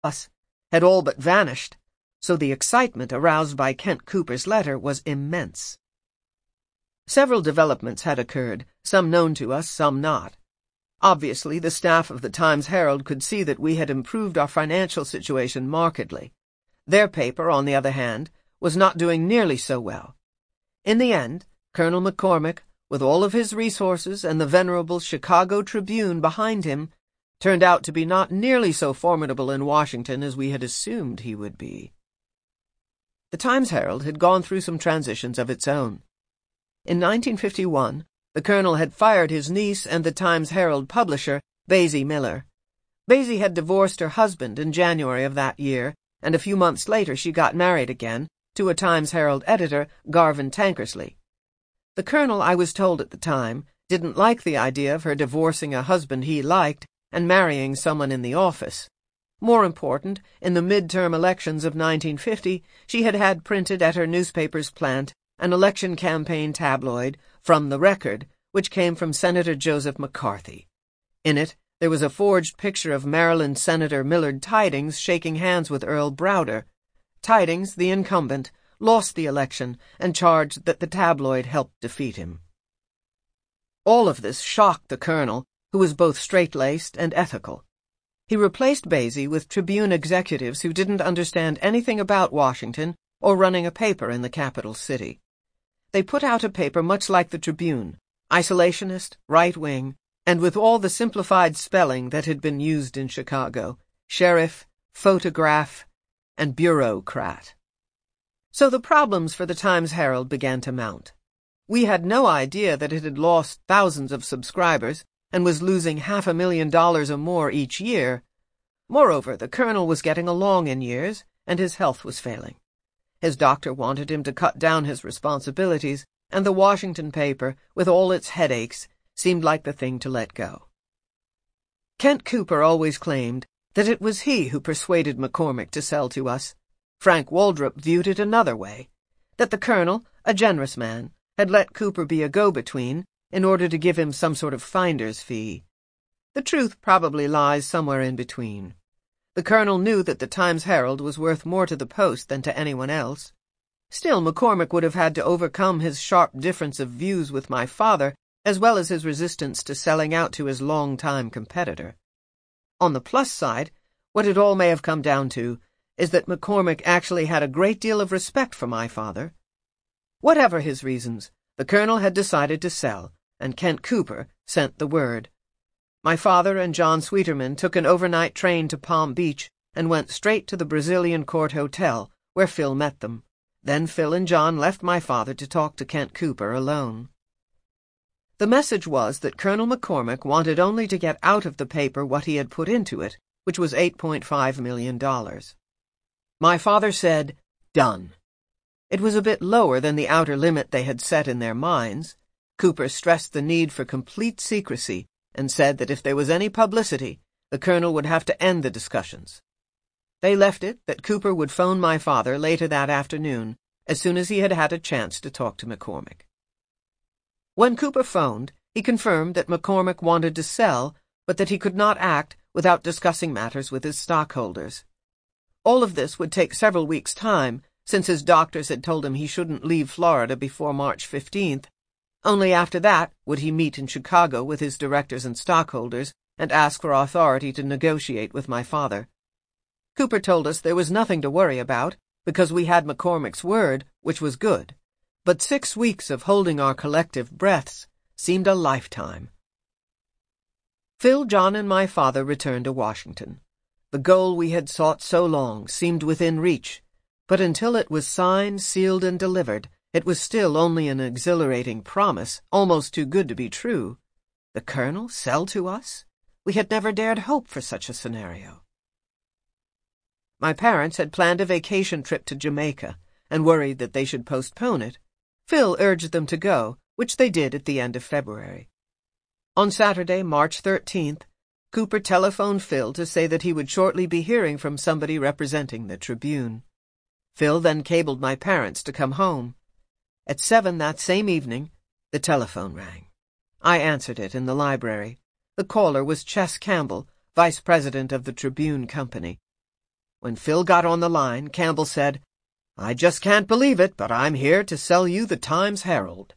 us had all but vanished, so the excitement aroused by Kent Cooper's letter was immense. Several developments had occurred, some known to us, some not. Obviously, the staff of the Times-Herald could see that we had improved our financial situation markedly. Their paper, on the other hand, was not doing nearly so well. In the end, Colonel McCormick, with all of his resources and the venerable Chicago Tribune behind him, turned out to be not nearly so formidable in Washington as we had assumed he would be. The Times-Herald had gone through some transitions of its own. In 1951, the Colonel had fired his niece and the Times-Herald publisher, Basie Miller. Basie had divorced her husband in January of that year, and a few months later she got married again to a Times-Herald editor, Garvin Tankersley. The Colonel, I was told at the time, didn't like the idea of her divorcing a husband he liked and marrying someone in the office. More important, in the midterm elections of 1950, she had had printed at her newspaper's plant an election campaign tabloid, From the Record, which came from Senator Joseph McCarthy. In it, there was a forged picture of Maryland Senator Millard Tydings shaking hands with Earl Browder. Tydings, the incumbent, lost the election and charged that the tabloid helped defeat him. All of this shocked the Colonel, who was both straight-laced and ethical. He replaced Basie with Tribune executives who didn't understand anything about Washington or running a paper in the capital city. They put out a paper much like the Tribune, isolationist, right-wing, and with all the simplified spelling that had been used in Chicago, sheriff, photograph, and bureaucrat. So the problems for the Times-Herald began to mount. We had no idea that it had lost thousands of subscribers and was losing $500,000 or more each year. Moreover, the Colonel was getting along in years, and his health was failing. His doctor wanted him to cut down his responsibilities, and the Washington paper, with all its headaches, seemed like the thing to let go. Kent Cooper always claimed that it was he who persuaded McCormick to sell to us. Frank Waldrop viewed it another way, that the Colonel, a generous man, had let Cooper be a go-between in order to give him some sort of finder's fee. The truth probably lies somewhere in between. The Colonel knew that the Times-Herald was worth more to the Post than to anyone else. Still, McCormick would have had to overcome his sharp difference of views with my father, as well as his resistance to selling out to his long-time competitor. On the plus side, what it all may have come down to is that McCormick actually had a great deal of respect for my father. Whatever his reasons, the Colonel had decided to sell, and Kent Cooper sent the word. My father and John Sweeterman took an overnight train to Palm Beach and went straight to the Brazilian Court Hotel, where Phil met them. Then Phil and John left my father to talk to Kent Cooper alone. The message was that Colonel McCormick wanted only to get out of the paper what he had put into it, which was $8.5 million. My father said, "Done." It was a bit lower than the outer limit they had set in their minds. Cooper stressed the need for complete secrecy and said that if there was any publicity, the Colonel would have to end the discussions. They left it that Cooper would phone my father later that afternoon, as soon as he had had a chance to talk to McCormick. When Cooper phoned, he confirmed that McCormick wanted to sell, but that he could not act without discussing matters with his stockholders. All of this would take several weeks' time, since his doctors had told him he shouldn't leave Florida before March 15th. Only after that would he meet in Chicago with his directors and stockholders and ask for authority to negotiate with my father. Cooper told us there was nothing to worry about, because we had McCormick's word, which was good. But 6 weeks of holding our collective breaths seemed a lifetime. Phil, John, and my father returned to Washington. The goal we had sought so long seemed within reach, but until it was signed, sealed, and delivered, it was still only an exhilarating promise, almost too good to be true. The Colonel sell to us? We had never dared hope for such a scenario. My parents had planned a vacation trip to Jamaica and worried that they should postpone it. Phil urged them to go, which they did at the end of February. On Saturday, March 13th, Cooper telephoned Phil to say that he would shortly be hearing from somebody representing the Tribune. Phil then cabled my parents to come home. At 7 that same evening, the telephone rang. I answered it in the library. The caller was Chess Campbell, vice president of the Tribune Company. When Phil got on the line, Campbell said, "I just can't believe it, but I'm here to sell you the Times-Herald."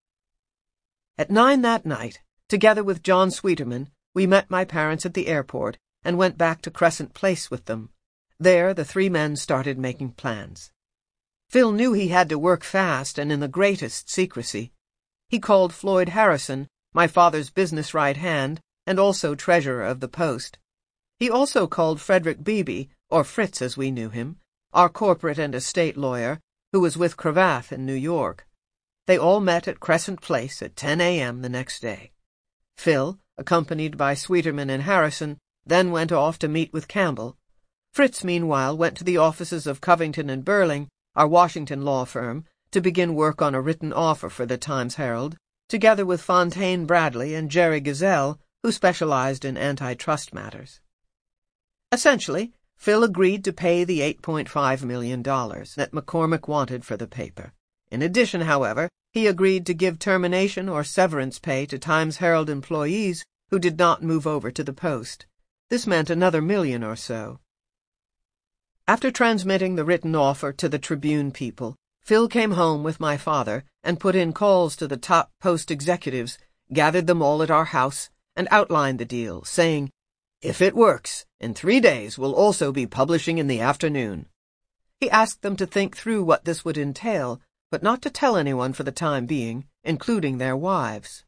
At 9 that night, together with John Sweeterman, we met my parents at the airport and went back to Crescent Place with them. There, the three men started making plans. Phil knew he had to work fast and in the greatest secrecy. He called Floyd Harrison, my father's business right hand, and also treasurer of the Post. He also called Frederick Beebe, or Fritz as we knew him, our corporate and estate lawyer, who was with Cravath in New York. They all met at Crescent Place at 10 a.m. the next day. Phil, accompanied by Sweeterman and Harrison, then went off to meet with Campbell. Fritz, meanwhile, went to the offices of Covington and Burling, our Washington law firm, to begin work on a written offer for the Times-Herald, together with Fontaine Bradley and Jerry Gazelle, who specialized in antitrust matters. Essentially, Phil agreed to pay the $8.5 million that McCormick wanted for the paper. In addition, however, he agreed to give termination or severance pay to Times-Herald employees who did not move over to the Post. This meant another $1 million or so. After transmitting the written offer to the Tribune people, Phil came home with my father and put in calls to the top Post executives, gathered them all at our house, and outlined the deal, saying, "If it works, in 3 days we'll also be publishing in the afternoon." He asked them to think through what this would entail, but not to tell anyone for the time being, including their wives.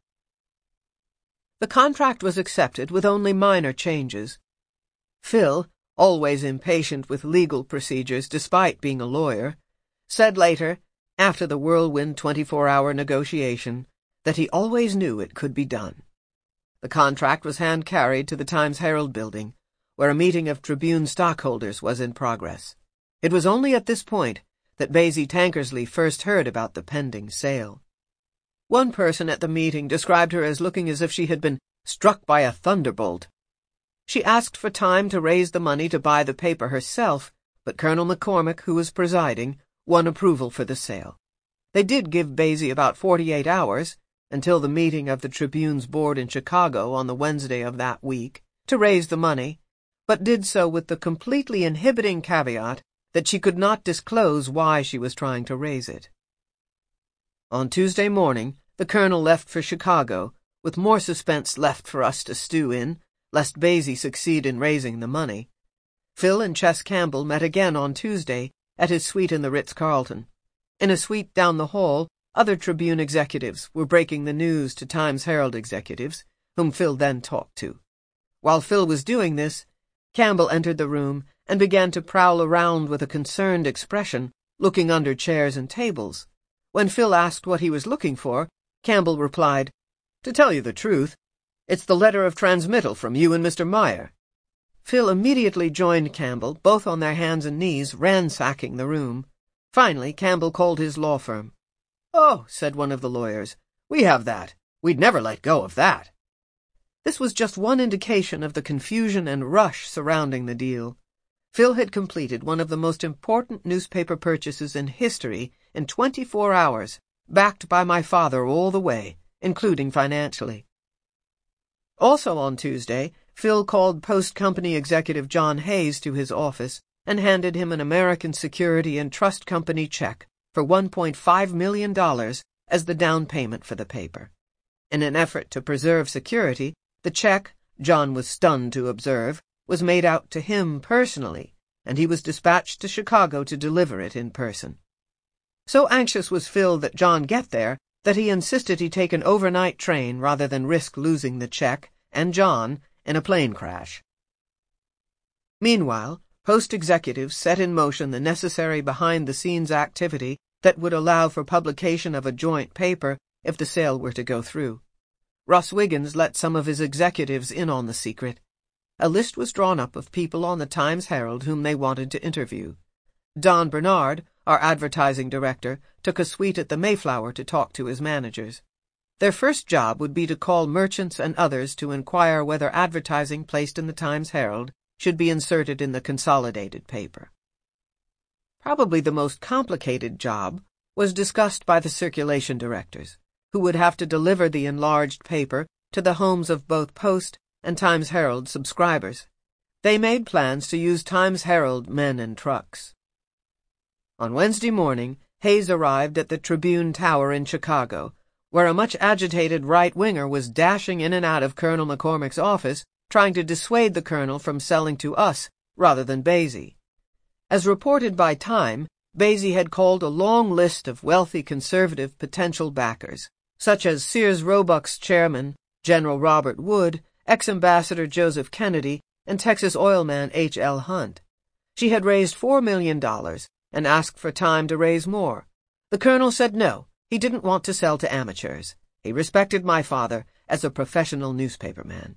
The contract was accepted with only minor changes. Phil, always impatient with legal procedures despite being a lawyer, said later, after the whirlwind 24-hour negotiation, that he always knew it could be done. The contract was hand-carried to the Times-Herald building, where a meeting of Tribune stockholders was in progress. It was only at this point that Basie Tankersley first heard about the pending sale. One person at the meeting described her as looking as if she had been struck by a thunderbolt. She asked for time to raise the money to buy the paper herself, but Colonel McCormick, who was presiding, won approval for the sale. They did give Basie about 48 hours, until the meeting of the Tribune's board in Chicago on the Wednesday of that week, to raise the money, but did so with the completely inhibiting caveat that she could not disclose why she was trying to raise it. On Tuesday morning, the Colonel left for Chicago, with more suspense left for us to stew in, lest Basie succeed in raising the money. Phil and Chess Campbell met again on Tuesday at his suite in the Ritz-Carlton. In a suite down the hall, other Tribune executives were breaking the news to Times-Herald executives, whom Phil then talked to. While Phil was doing this, Campbell entered the room and began to prowl around with a concerned expression, looking under chairs and tables. When Phil asked what he was looking for, Campbell replied, "To tell you the truth, it's the letter of transmittal from you and Mr. Meyer." Phil immediately joined Campbell, both on their hands and knees, ransacking the room. Finally, Campbell called his law firm. "Oh," said one of the lawyers, "we have that. We'd never let go of that." This was just one indication of the confusion and rush surrounding the deal. Phil had completed one of the most important newspaper purchases in history in 24 hours, backed by my father all the way, including financially. Also on Tuesday, Phil called Post Company executive John Hayes to his office and handed him an American Security and Trust Company check for $1.5 million as the down payment for the paper. In an effort to preserve security, the check, John was stunned to observe, was made out to him personally, and he was dispatched to Chicago to deliver it in person. So anxious was Phil that John get there that he insisted he take an overnight train rather than risk losing the check and John in a plane crash. Meanwhile, Post executives set in motion the necessary behind-the-scenes activity that would allow for publication of a joint paper if the sale were to go through. Russ Wiggins let some of his executives in on the secret. A list was drawn up of people on the Times-Herald whom they wanted to interview. Don Bernard, our advertising director, took a suite at the Mayflower to talk to his managers. Their first job would be to call merchants and others to inquire whether advertising placed in the Times-Herald should be inserted in the consolidated paper. Probably the most complicated job was discussed by the circulation directors, who would have to deliver the enlarged paper to the homes of both Post and Times-Herald subscribers. They made plans to use Times-Herald men and trucks. On Wednesday morning, Hayes arrived at the Tribune Tower in Chicago, where a much agitated right-winger was dashing in and out of Colonel McCormick's office, trying to dissuade the colonel from selling to us rather than Basie. As reported by Time, Basie had called a long list of wealthy conservative potential backers, such as Sears Roebuck's chairman, General Robert Wood, ex-ambassador Joseph Kennedy, and Texas oil man H.L. Hunt. She had raised $4 million and asked for Time to raise more. The colonel said no, he didn't want to sell to amateurs. He respected my father as a professional newspaperman.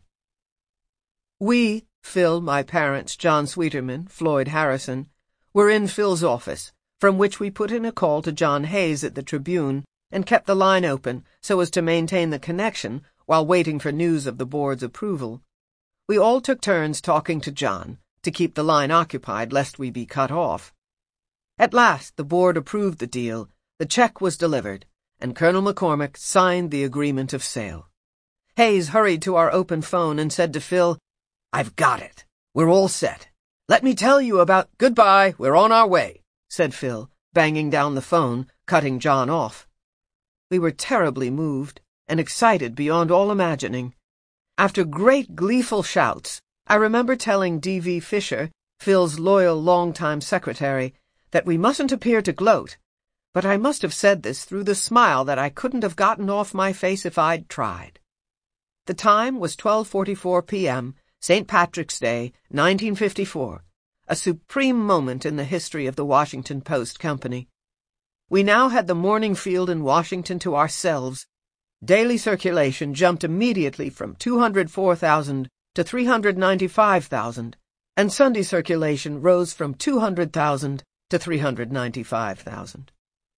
We, Phil, my parents, John Sweeterman, Floyd Harrison, were in Phil's office, from which we put in a call to John Hayes at the Tribune and kept the line open so as to maintain the connection while waiting for news of the board's approval. We all took turns talking to John to keep the line occupied lest we be cut off. At last the board approved the deal, the check was delivered, and Colonel McCormick signed the agreement of sale. Hayes hurried to our open phone and said to Phil, "I've got it. We're all set. Let me tell you about—" "Goodbye, we're on our way," said Phil, banging down the phone, cutting John off. We were terribly moved and excited beyond all imagining. After great gleeful shouts, I remember telling D.V. Fisher, Phil's loyal long-time secretary, that we mustn't appear to gloat, but I must have said this through the smile that I couldn't have gotten off my face if I'd tried. The time was 12:44 p.m., St. Patrick's Day, 1954, a supreme moment in the history of the Washington Post Company. We now had the morning field in Washington to ourselves. Daily circulation jumped immediately from 204,000 to 395,000, and Sunday circulation rose from 200,000 to 395,000.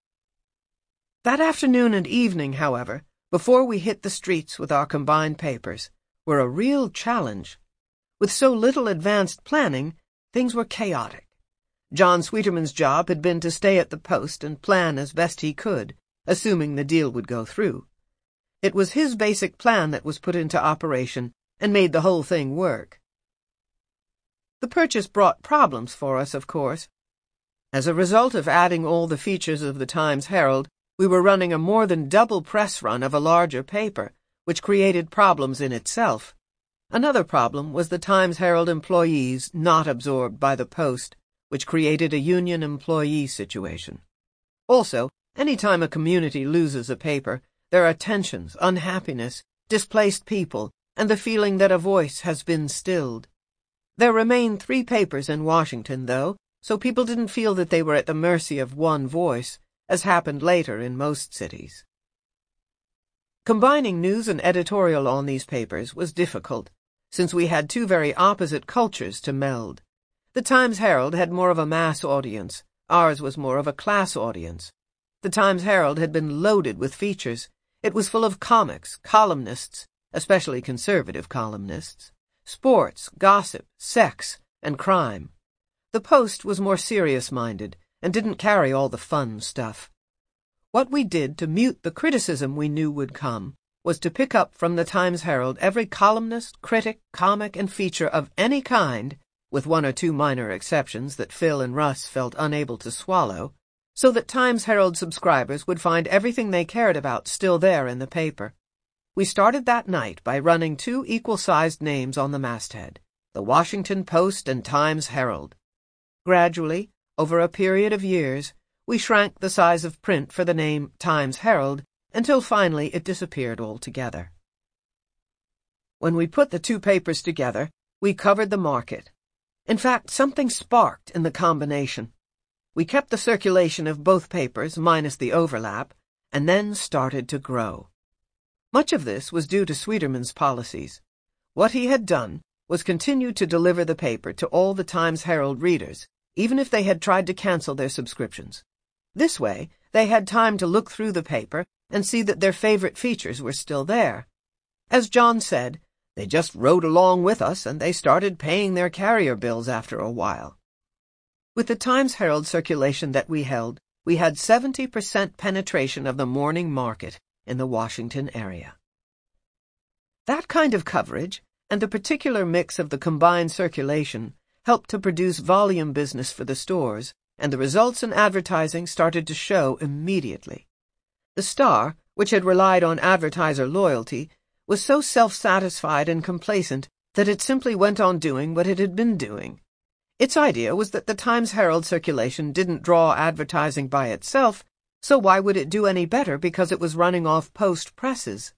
That afternoon and evening, however, before we hit the streets with our combined papers, were a real challenge. With so little advanced planning, things were chaotic. John Sweeterman's job had been to stay at the post and plan as best he could, assuming the deal would go through. It was his basic plan that was put into operation and made the whole thing work. The purchase brought problems for us, of course. As a result of adding all the features of the Times-Herald, we were running a more than double press run of a larger paper, which created problems in itself. Another problem was the Times-Herald employees not absorbed by the Post, which created a union employee situation. Also, any time a community loses a paper, there are tensions, unhappiness, displaced people, and the feeling that a voice has been stilled. There remain 3 papers in Washington, though, so people didn't feel that they were at the mercy of one voice, as happened later in most cities. Combining news and editorial on these papers was difficult, since we had 2 very opposite cultures to meld. The Times-Herald had more of a mass audience, ours was more of a class audience. The Times-Herald had been loaded with features. It was full of comics, columnists, especially conservative columnists, sports, gossip, sex, and crime. The Post was more serious-minded and didn't carry all the fun stuff. What we did to mute the criticism we knew would come was to pick up from the Times-Herald every columnist, critic, comic, and feature of any kind, with 1 or 2 minor exceptions that Phil and Russ felt unable to swallow, so that Times-Herald subscribers would find everything they cared about still there in the paper. We started that night by running 2 equal-sized names on the masthead, the Washington Post and Times-Herald. Gradually, over a period of years, we shrank the size of print for the name Times-Herald until finally it disappeared altogether. When we put the 2 papers together, we covered the market. In fact, something sparked in the combination. We kept the circulation of both papers, minus the overlap, and then started to grow. Much of this was due to Sweeterman's policies. What he had done was continue to deliver the paper to all the Times-Herald readers, even if they had tried to cancel their subscriptions. This way, they had time to look through the paper and see that their favorite features were still there. As John said, they just rode along with us and they started paying their carrier bills after a while. With the Times-Herald circulation that we held, we had 70% penetration of the morning market in the Washington area. That kind of coverage, and the particular mix of the combined circulation helped to produce volume business for the stores, and the results in advertising started to show immediately. The Star, which had relied on advertiser loyalty, was so self-satisfied and complacent that it simply went on doing what it had been doing. Its idea was that the Times-Herald circulation didn't draw advertising by itself, so why would it do any better because it was running off Post presses?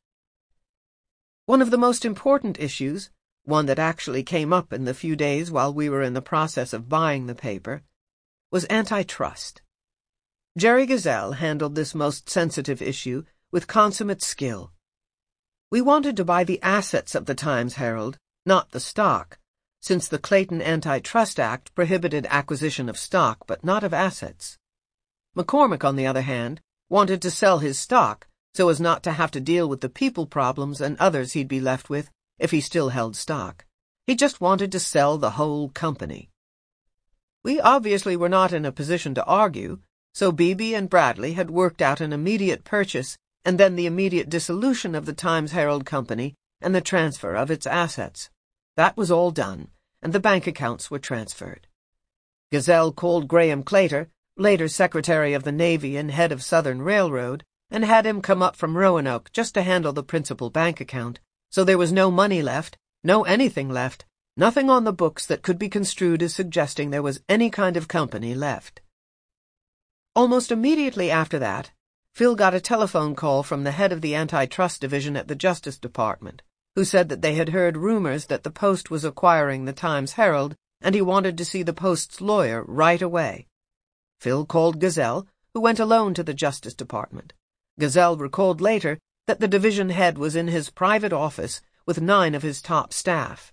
One of the most important issues, one that actually came up in the few days while we were in the process of buying the paper, was antitrust. Jerry Gazelle handled this most sensitive issue with consummate skill. We wanted to buy the assets of the Times-Herald, not the stock, since the Clayton Antitrust Act prohibited acquisition of stock but not of assets. McCormick, on the other hand, wanted to sell his stock so as not to have to deal with the people problems and others he'd be left with if he still held stock. He just wanted to sell the whole company. We obviously were not in a position to argue, so Beebe and Bradley had worked out an immediate purchase and then the immediate dissolution of the Times-Herald Company and the transfer of its assets. That was all done, and the bank accounts were transferred. Gazelle called Graham Claytor, later Secretary of the Navy and head of Southern Railroad, and had him come up from Roanoke just to handle the principal bank account, so there was no money left, no anything left, nothing on the books that could be construed as suggesting there was any kind of company left. Almost immediately after that, Phil got a telephone call from the head of the Antitrust Division at the Justice Department, who said that they had heard rumors that the Post was acquiring the Times-Herald, and he wanted to see the Post's lawyer right away. Phil called Gazelle, who went alone to the Justice Department. Gazelle recalled later that the division head was in his private office with 9 of his top staff.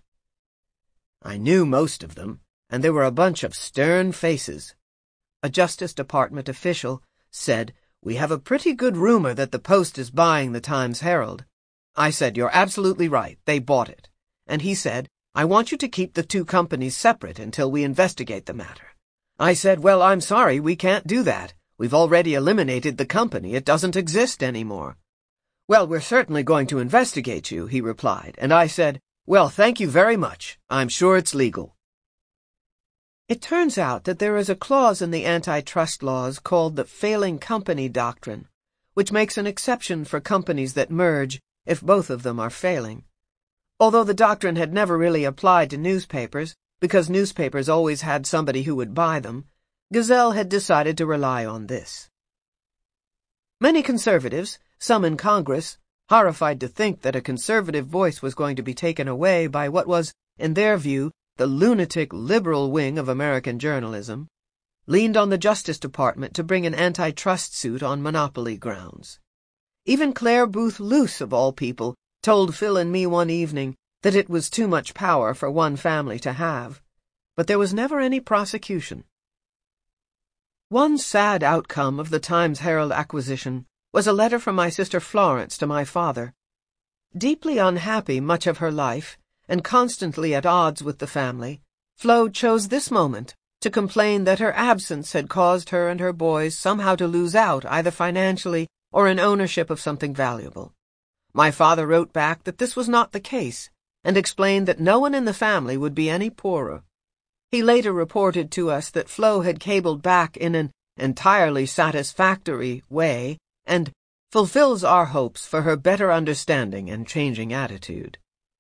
I knew most of them, and there were a bunch of stern faces. A Justice Department official said, "We have a pretty good rumor that the Post is buying the Times-Herald." I said, "You're absolutely right, they bought it." And he said, "I want you to keep the two companies separate until we investigate the matter." I said, "Well, I'm sorry, we can't do that. We've already eliminated the company. It doesn't exist anymore." "Well, we're certainly going to investigate you," he replied, and I said, "Well, thank you very much. I'm sure it's legal." It turns out that there is a clause in the antitrust laws called the failing company doctrine, which makes an exception for companies that merge if both of them are failing. Although the doctrine had never really applied to newspapers, because newspapers always had somebody who would buy them, Gazelle had decided to rely on this. Many conservatives, some in Congress, horrified to think that a conservative voice was going to be taken away by what was, in their view, the lunatic liberal wing of American journalism, leaned on the Justice Department to bring an antitrust suit on monopoly grounds. Even Claire Booth Luce, of all people, told Phil and me one evening that it was too much power for one family to have, but there was never any prosecution. One sad outcome of the Times-Herald acquisition was a letter from my sister Florence to my father. Deeply unhappy much of her life, and constantly at odds with the family, Flo chose this moment to complain that her absence had caused her and her boys somehow to lose out either financially or in ownership of something valuable. My father wrote back that this was not the case, and explained that no one in the family would be any poorer. He later reported to us that Flo had cabled back in an entirely satisfactory way and fulfills our hopes for her better understanding and changing attitude.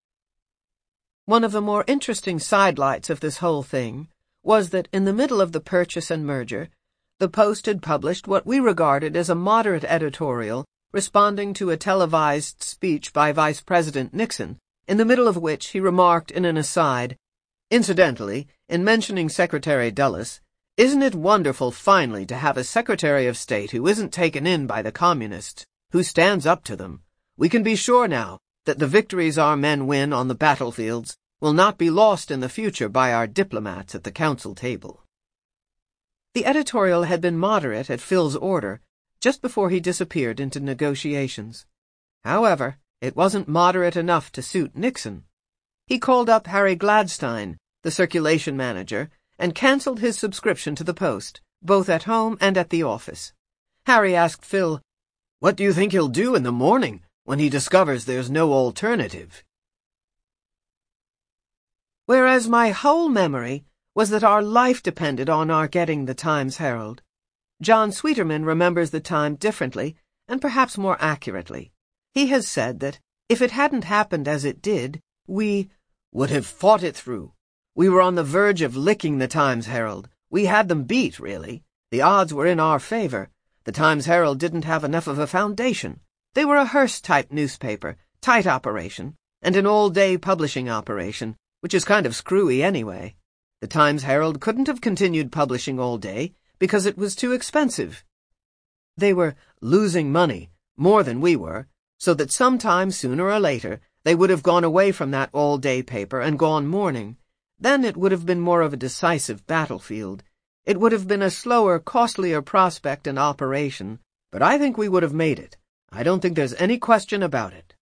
One of the more interesting sidelights of this whole thing was that in the middle of the purchase and merger, the Post had published what we regarded as a moderate editorial responding to a televised speech by Vice President Nixon, in the middle of which he remarked in an aside, "Incidentally, in mentioning Secretary Dulles, isn't it wonderful finally to have a Secretary of State who isn't taken in by the Communists, who stands up to them? We can be sure now that the victories our men win on the battlefields will not be lost in the future by our diplomats at the council table." The editorial had been moderate at Phil's order, just before he disappeared into negotiations. However, it wasn't moderate enough to suit Nixon. He called up Harry Gladstein, the circulation manager, and canceled his subscription to the Post, both at home and at the office. Harry asked Phil, "What do you think he'll do in the morning when he discovers there's no alternative?" whereas my whole memory was that our life depended on our getting the Times-Herald. John Sweeterman remembers the time differently and perhaps more accurately. He has said that if it hadn't happened as it did, we would have fought it through. We were on the verge of licking the Times-Herald. We had them beat, really. The odds were in our favor. The Times-Herald didn't have enough of a foundation. They were a Hearst-type newspaper, tight operation, and an all-day publishing operation, which is kind of screwy anyway. The Times-Herald couldn't have continued publishing all day because it was too expensive. They were losing money, more than we were, so that sometime sooner or later they would have gone away from that all-day paper and gone morning. Then it would have been more of a decisive battlefield. It would have been a slower, costlier prospect and operation, but I think we would have made it. I don't think there's any question about it.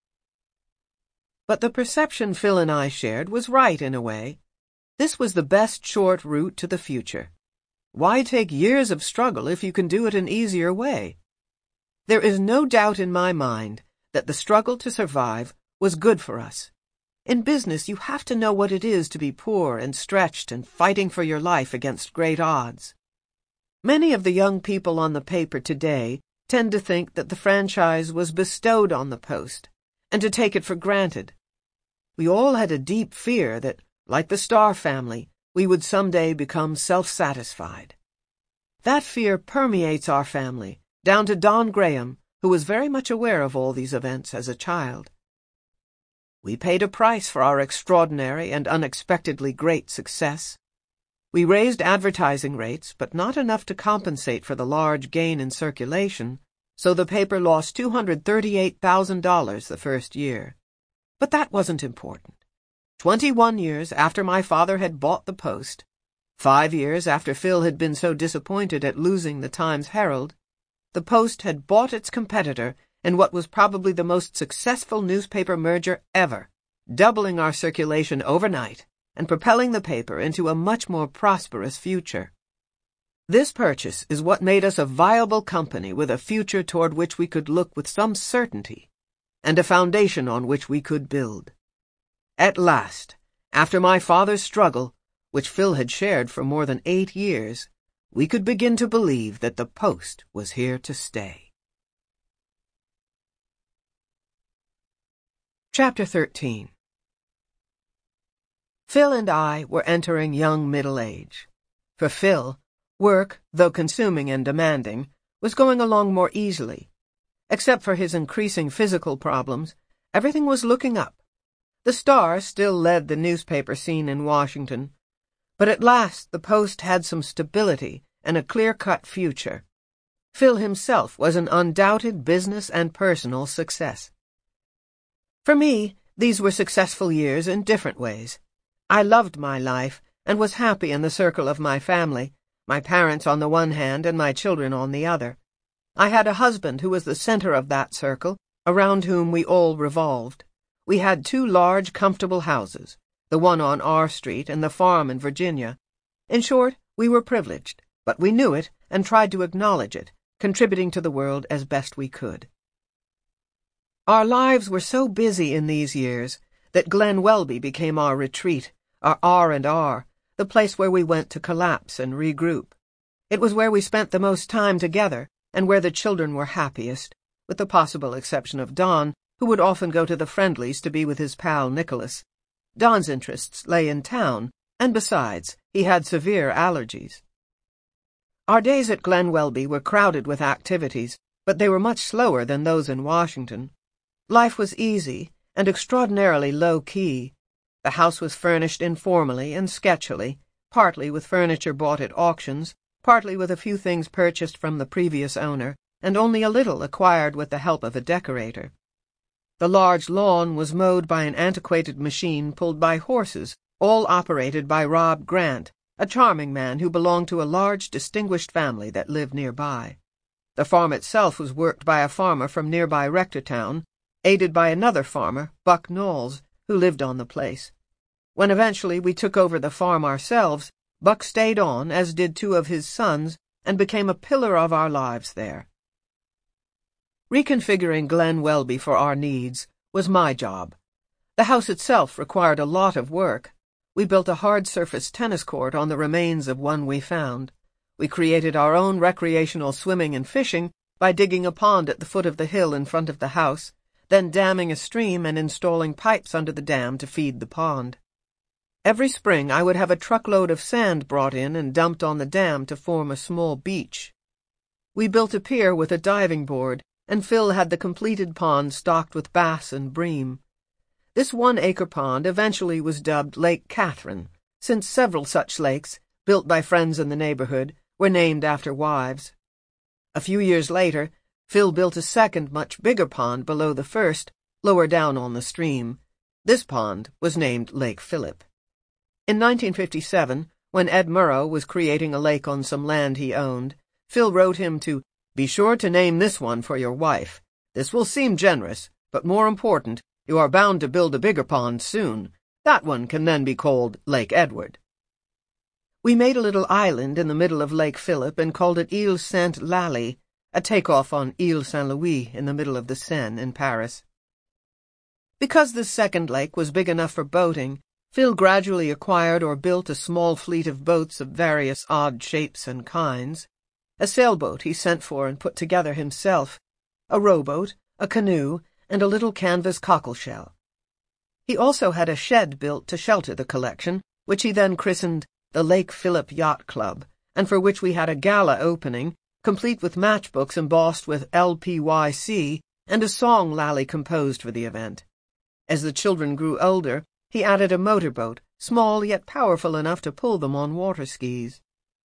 But the perception Phil and I shared was right in a way. This was the best short route to the future. Why take years of struggle if you can do it an easier way? There is no doubt in my mind that the struggle to survive was good for us. In business, you have to know what it is to be poor and stretched and fighting for your life against great odds. Many of the young people on the paper today tend to think that the franchise was bestowed on the Post, and to take it for granted. We all had a deep fear that, like the Starr family, we would someday become self-satisfied. That fear permeates our family, down to Don Graham, who was very much aware of all these events as a child. We paid a price for our extraordinary and unexpectedly great success. We raised advertising rates, but not enough to compensate for the large gain in circulation, so the paper lost $238,000 the first year. But that wasn't important. 21 years after my father had bought the Post, 5 years after Phil had been so disappointed at losing the Times-Herald, the Post had bought its competitor in what was probably the most successful newspaper merger ever, doubling our circulation overnight and propelling the paper into a much more prosperous future. This purchase is what made us a viable company with a future toward which we could look with some certainty, and a foundation on which we could build. At last, after my father's struggle, which Phil had shared for more than 8 years, we could begin to believe that the Post was here to stay. Chapter 13. Phil and I were entering young middle age. For Phil, work, though consuming and demanding, was going along more easily. Except for his increasing physical problems, everything was looking up. The Star still led the newspaper scene in Washington, but at last the Post had some stability and a clear-cut future. Phil himself was an undoubted business and personal success. For me, these were successful years in different ways. I loved my life and was happy in the circle of my family, my parents on the one hand and my children on the other. I had a husband who was the center of that circle, around whom we all revolved. We had 2 large, comfortable houses, the one on R Street and the farm in Virginia. In short, we were privileged, but we knew it and tried to acknowledge it, contributing to the world as best we could. Our lives were so busy in these years that Glen Welby became our retreat, our R&R, the place where we went to collapse and regroup. It was where we spent the most time together and where the children were happiest, with the possible exception of Don, who would often go to the Friendlies to be with his pal Nicholas. Don's interests lay in town, and besides, he had severe allergies. Our days at Glen Welby were crowded with activities, but they were much slower than those in Washington. Life was easy and extraordinarily low-key. The house was furnished informally and sketchily, partly with furniture bought at auctions, partly with a few things purchased from the previous owner, and only a little acquired with the help of a decorator. The large lawn was mowed by an antiquated machine pulled by horses, all operated by Rob Grant, a charming man who belonged to a large, distinguished family that lived nearby. The farm itself was worked by a farmer from nearby Rectortown, aided by another farmer, Buck Knowles, who lived on the place. When eventually we took over the farm ourselves, Buck stayed on, as did 2 of his sons, and became a pillar of our lives there. Reconfiguring Glen Welby for our needs was my job. The house itself required a lot of work. We built a hard-surface tennis court on the remains of one we found. We created our own recreational swimming and fishing by digging a pond at the foot of the hill in front of the house, then damming a stream and installing pipes under the dam to feed the pond. Every spring I would have a truckload of sand brought in and dumped on the dam to form a small beach. We built a pier with a diving board, and Phil had the completed pond stocked with bass and bream. This 1-acre pond eventually was dubbed Lake Catherine, since several such lakes, built by friends in the neighborhood, were named after wives. A few years later, Phil built a second, much bigger pond below the first, lower down on the stream. This pond was named Lake Phillip. In 1957, when Ed Murrow was creating a lake on some land he owned, Phil wrote him to, "Be sure to name this one for your wife. This will seem generous, but more important, you are bound to build a bigger pond soon. That one can then be called Lake Edward." We made a little island in the middle of Lake Phillip and called it Ile Saint-Lally, a takeoff on Ile Saint-Louis in the middle of the Seine in Paris. Because this second lake was big enough for boating, Phil gradually acquired or built a small fleet of boats of various odd shapes and kinds. A sailboat he sent for and put together himself, a rowboat, a canoe, and a little canvas cockleshell. He also had a shed built to shelter the collection, which he then christened the Lake Phillip Yacht Club, and for which we had a gala opening, complete with matchbooks embossed with LPYC and a song Lally composed for the event. As the children grew older, he added a motorboat, small yet powerful enough to pull them on water skis.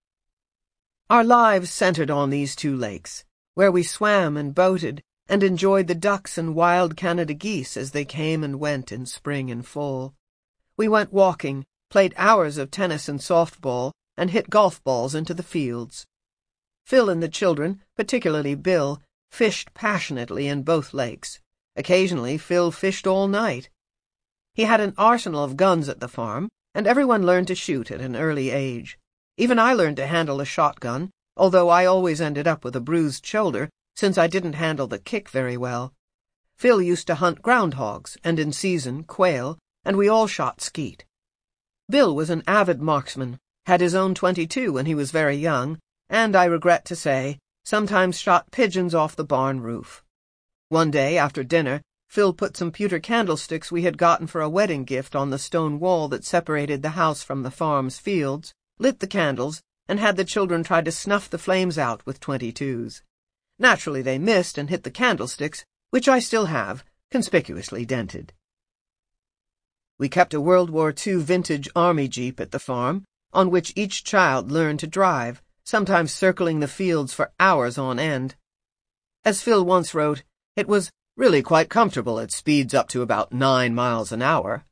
Our lives centered on these two lakes, where we swam and boated and enjoyed the ducks and wild Canada geese as they came and went in spring and fall. We went walking, played hours of tennis and softball, and hit golf balls into the fields. Phil and the children, particularly Bill, fished passionately in both lakes. Occasionally Phil fished all night. He had an arsenal of guns at the farm, and everyone learned to shoot at an early age. Even I learned to handle a shotgun, although I always ended up with a bruised shoulder, since I didn't handle the kick very well. Phil used to hunt groundhogs, and in season, quail, and we all shot skeet. Bill was an avid marksman, had his own .22 when he was very young, and, I regret to say, sometimes shot pigeons off the barn roof. One day, after dinner, Phil put some pewter candlesticks we had gotten for a wedding gift on the stone wall that separated the house from the farm's fields, lit the candles, and had the children try to snuff the flames out with .22s. Naturally they missed and hit the candlesticks, which I still have, conspicuously dented. We kept a World War II vintage army jeep at the farm, on which each child learned to drive, sometimes circling the fields for hours on end. As Phil once wrote, it was really quite comfortable at speeds up to about 9 miles an hour.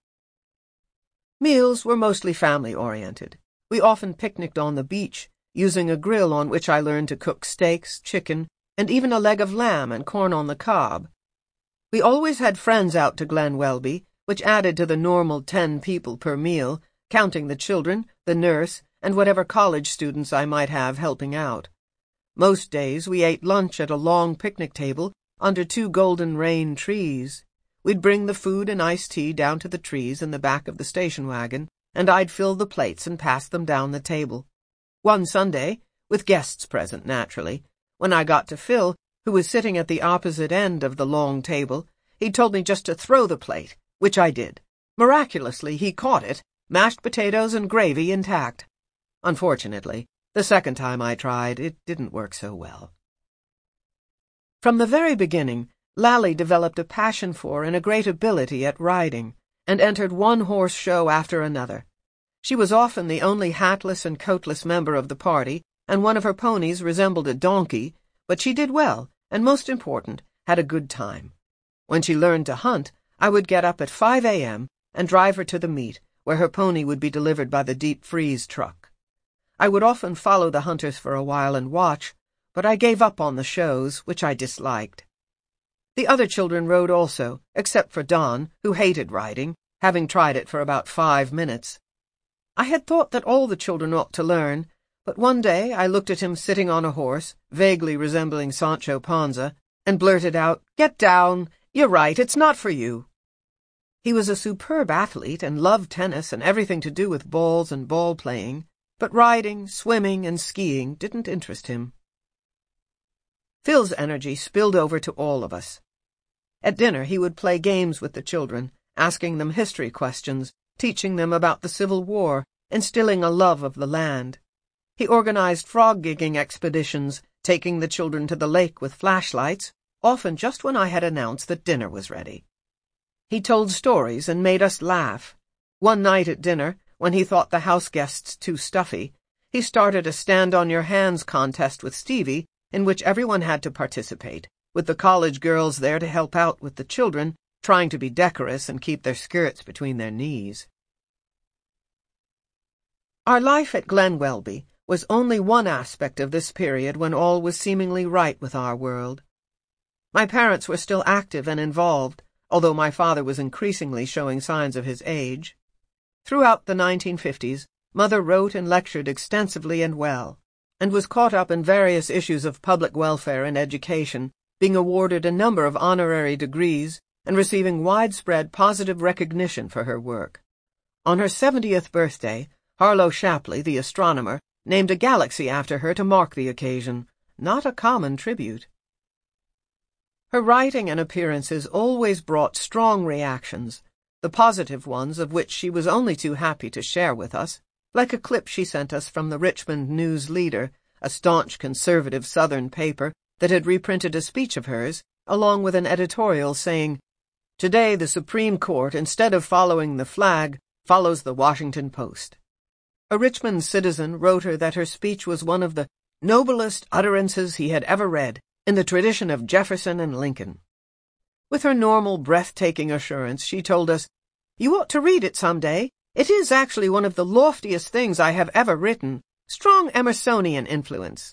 Meals were mostly family-oriented. We often picnicked on the beach, using a grill on which I learned to cook steaks, chicken, and even a leg of lamb and corn on the cob. We always had friends out to Glen Welby, which added to the normal 10 people per meal, counting the children, the nurse, and whatever college students I might have helping out. Most days we ate lunch at a long picnic table under 2 golden rain trees. We'd bring the food and iced tea down to the trees in the back of the station wagon, and I'd fill the plates and pass them down the table. One Sunday, with guests present naturally, when I got to Phil, who was sitting at the opposite end of the long table, he told me just to throw the plate, which I did. Miraculously, he caught it, mashed potatoes and gravy intact. Unfortunately, the second time I tried, it didn't work so well. From the very beginning, Lally developed a passion for and a great ability at riding, and entered one horse show after another. She was often the only hatless and coatless member of the party, and one of her ponies resembled a donkey, but she did well, and most important, had a good time. When she learned to hunt, I would get up at 5 a.m. and drive her to the meet, where her pony would be delivered by the deep freeze truck. I would often follow the hunters for a while and watch, but I gave up on the shows, which I disliked. The other children rode also, except for Don, who hated riding, having tried it for about 5 minutes. I had thought that all the children ought to learn, but one day I looked at him sitting on a horse, vaguely resembling Sancho Panza, and blurted out, "Get down! You're right, it's not for you." He was a superb athlete and loved tennis and everything to do with balls and ball playing, but riding, swimming, and skiing didn't interest him. Phil's energy spilled over to all of us. At dinner, he would play games with the children, asking them history questions, teaching them about the Civil War, instilling a love of the land. He organized frog-gigging expeditions, taking the children to the lake with flashlights, often just when I had announced that dinner was ready. He told stories and made us laugh. One night at dinner, when he thought the house guests too stuffy, he started a stand-on-your-hands contest with Stevie in which everyone had to participate, with the college girls there to help out with the children, trying to be decorous and keep their skirts between their knees. Our life at Glen Welby was only one aspect of this period when all was seemingly right with our world. My parents were still active and involved, although my father was increasingly showing signs of his age. Throughout the 1950s, Mother wrote and lectured extensively and well, and was caught up in various issues of public welfare and education, being awarded a number of honorary degrees and receiving widespread positive recognition for her work. On her 70th birthday, Harlow Shapley, the astronomer, named a galaxy after her to mark the occasion, not a common tribute. Her writing and appearances always brought strong reactions, the positive ones of which she was only too happy to share with us, like a clip she sent us from the Richmond News Leader, a staunch conservative Southern paper that had reprinted a speech of hers, along with an editorial saying, "Today the Supreme Court, instead of following the flag, follows the Washington Post." A Richmond citizen wrote her that her speech was one of the noblest utterances he had ever read, in the tradition of Jefferson and Lincoln. With her normal breathtaking assurance, she told us, "You ought to read it some day. It is actually one of the loftiest things I have ever written. Strong Emersonian influence."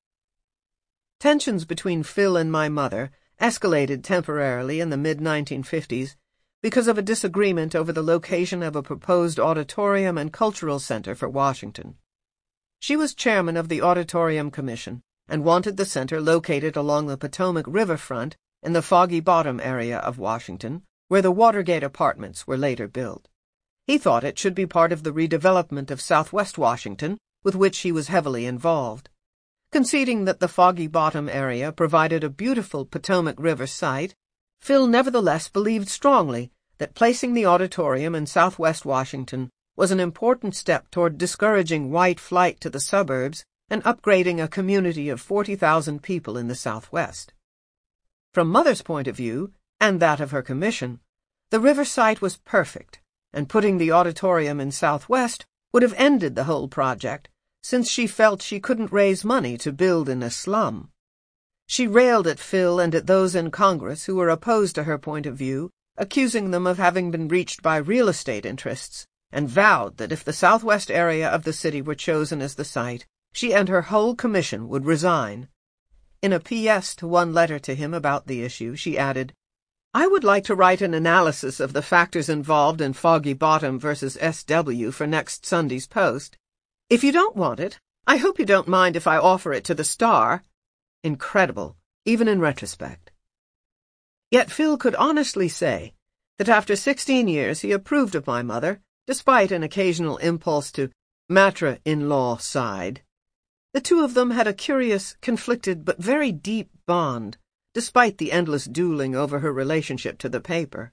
Tensions between Phil and my mother escalated temporarily in the mid-1950s because of a disagreement over the location of a proposed auditorium and cultural center for Washington. She was chairman of the Auditorium Commission and wanted the center located along the Potomac riverfront in the Foggy Bottom area of Washington, where the Watergate apartments were later built. He thought it should be part of the redevelopment of Southwest Washington, with which he was heavily involved. Conceding that the Foggy Bottom area provided a beautiful Potomac River site, Phil nevertheless believed strongly that placing the auditorium in Southwest Washington was an important step toward discouraging white flight to the suburbs and upgrading a community of 40,000 people in the Southwest. From Mother's point of view, and that of her commission, the river site was perfect, and putting the auditorium in Southwest would have ended the whole project, since she felt she couldn't raise money to build in a slum. She railed at Phil and at those in Congress who were opposed to her point of view, accusing them of having been reached by real estate interests, and vowed that if the southwest area of the city were chosen as the site, she and her whole commission would resign. In a P.S. to one letter to him about the issue, she added, "I would like to write an analysis of the factors involved in Foggy Bottom versus SW for next Sunday's Post. If you don't want it, I hope you don't mind if I offer it to the Star." Incredible, even in retrospect. Yet Phil could honestly say that after 16 years he approved of my mother, despite an occasional impulse to matre-in-law side. The two of them had a curious, conflicted, but very deep bond, despite the endless dueling over her relationship to the paper.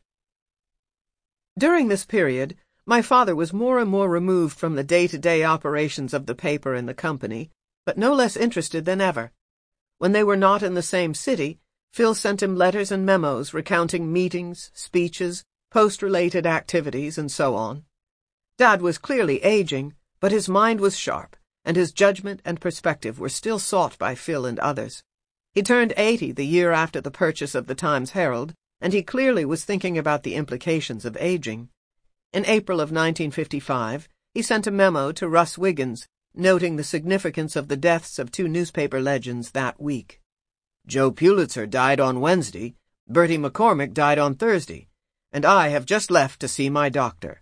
During this period, my father was more and more removed from the day-to-day operations of the paper and the company, but no less interested than ever. When they were not in the same city, Phil sent him letters and memos recounting meetings, speeches, post-related activities, and so on. Dad was clearly aging, but his mind was sharp, and his judgment and perspective were still sought by Phil and others. He turned 80 the year after the purchase of the Times-Herald, and he clearly was thinking about the implications of aging. In April of 1955, he sent a memo to Russ Wiggins, noting the significance of the deaths of two newspaper legends that week. "Joe Pulitzer died on Wednesday, Bertie McCormick died on Thursday, and I have just left to see my doctor."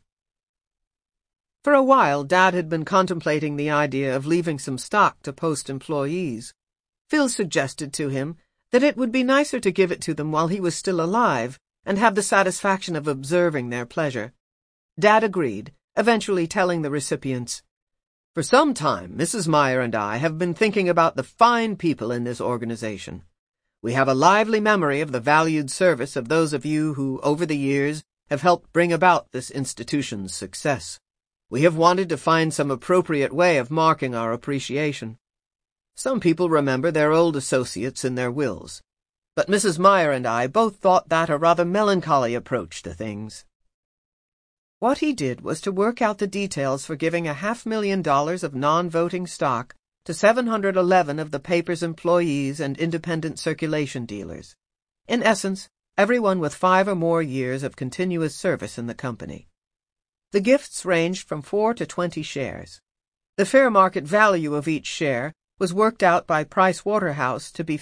For a while, Dad had been contemplating the idea of leaving some stock to Post employees. Phil suggested to him that it would be nicer to give it to them while he was still alive, and have the satisfaction of observing their pleasure. Dad agreed, eventually telling the recipients, "For some time, Mrs. Meyer and I have been thinking about the fine people in this organization. We have a lively memory of the valued service of those of you who, over the years, have helped bring about this institution's success. We have wanted to find some appropriate way of marking our appreciation. Some people remember their old associates in their wills, but Mrs. Meyer and I both thought that a rather melancholy approach to things." What he did was to work out the details for giving $500,000 of non-voting stock to 711 of the paper's employees and independent circulation dealers. In essence, everyone with 5 or more years of continuous service in the company. The gifts ranged from 4 to 20 shares. The fair market value of each share was worked out by Price Waterhouse to be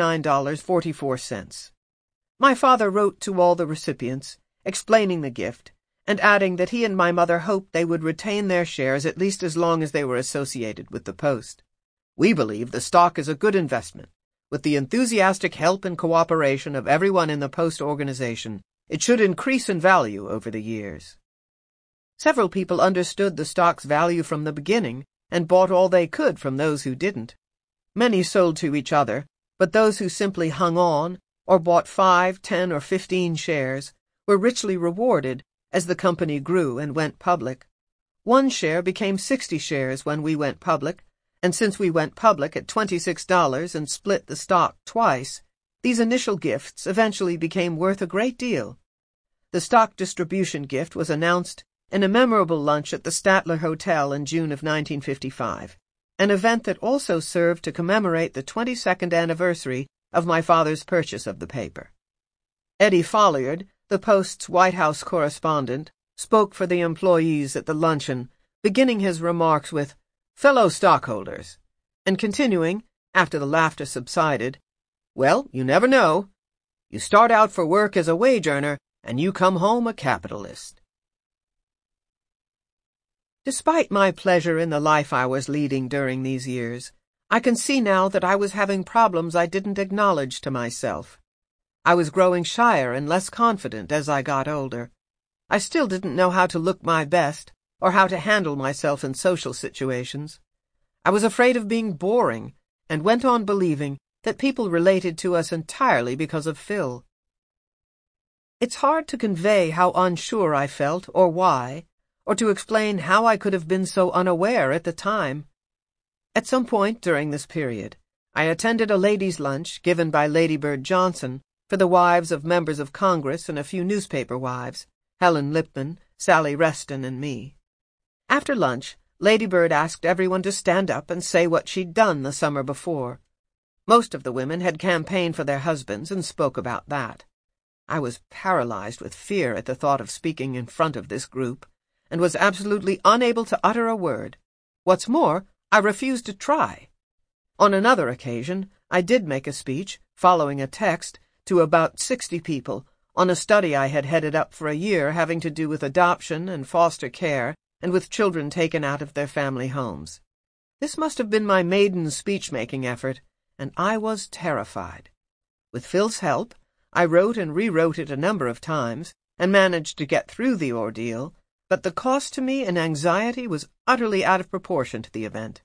$59.44. My father wrote to all the recipients, explaining the gift, and adding that he and my mother hoped they would retain their shares at least as long as they were associated with the Post. "We believe the stock is a good investment. With the enthusiastic help and cooperation of everyone in the Post organization, it should increase in value over the years." Several people understood the stock's value from the beginning and bought all they could from those who didn't. Many sold to each other, but those who simply hung on or bought 5, 10, or 15 shares were richly rewarded as the company grew and went public. 1 share became 60 shares when we went public, and since we went public at $26 and split the stock twice, these initial gifts eventually became worth a great deal. The stock distribution gift was announced in a memorable lunch at the Statler Hotel in June of 1955, an event that also served to commemorate the 22nd anniversary of my father's purchase of the paper. Eddie Folliard, the Post's White House correspondent, spoke for the employees at the luncheon, beginning his remarks with, "Fellow stockholders," and continuing, after the laughter subsided, "Well, you never know. You start out for work as a wage earner, and you come home a capitalist." Despite my pleasure in the life I was leading during these years, I can see now that I was having problems I didn't acknowledge to myself. I was growing shyer and less confident as I got older. I still didn't know how to look my best or how to handle myself in social situations. I was afraid of being boring and went on believing that people related to us entirely because of Phil. It's hard to convey how unsure I felt or why, or to explain how I could have been so unaware at the time. At some point during this period, I attended a ladies' lunch given by Lady Bird Johnson for the wives of members of Congress and a few newspaper wives, Helen Lipman, Sally Reston, and me. After lunch, Lady Bird asked everyone to stand up and say what she'd done the summer before. Most of the women had campaigned for their husbands and spoke about that. I was paralyzed with fear at the thought of speaking in front of this group, and was absolutely unable to utter a word. What's more, I refused to try. On another occasion, I did make a speech, following a text, to about 60 people on a study I had headed up for a year having to do with adoption and foster care and with children taken out of their family homes. This must have been my maiden speech-making effort, and I was terrified. With Phil's help, I wrote and rewrote it a number of times and managed to get through the ordeal, but the cost to me in anxiety was utterly out of proportion to the event.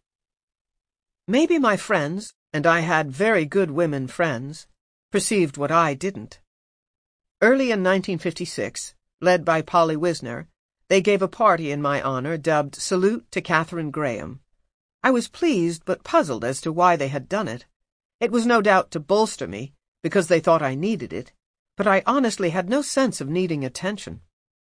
Maybe my friends, and I had very good women friends, perceived what I didn't. Early in 1956, led by Polly Wisner, they gave a party in my honor dubbed Salute to Katharine Graham. I was pleased but puzzled as to why they had done it. It was no doubt to bolster me, because they thought I needed it, but I honestly had no sense of needing attention.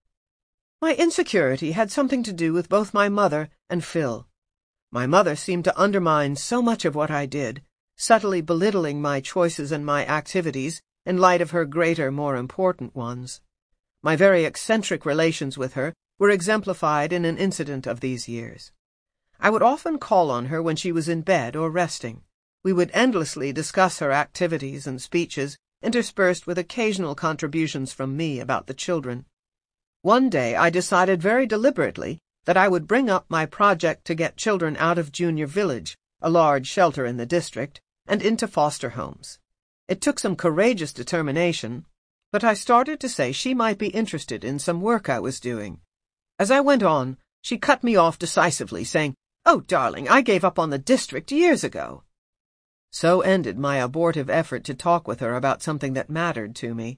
My insecurity had something to do with both my mother and Phil. My mother seemed to undermine so much of what I did, subtly belittling my choices and my activities in light of her greater, more important ones. My very eccentric relations with her were exemplified in an incident of these years. I would often call on her when she was in bed or resting. We would endlessly discuss her activities and speeches, interspersed with occasional contributions from me about the children. One day I decided very deliberately that I would bring up my project to get children out of Junior Village, a large shelter in the district, and into foster homes. It took some courageous determination. but I started to say she might be interested in some work I was doing. As I went on, she cut me off decisively, saying, "Oh, darling, I gave up on the district years ago." So ended my abortive effort to talk with her about something that mattered to me.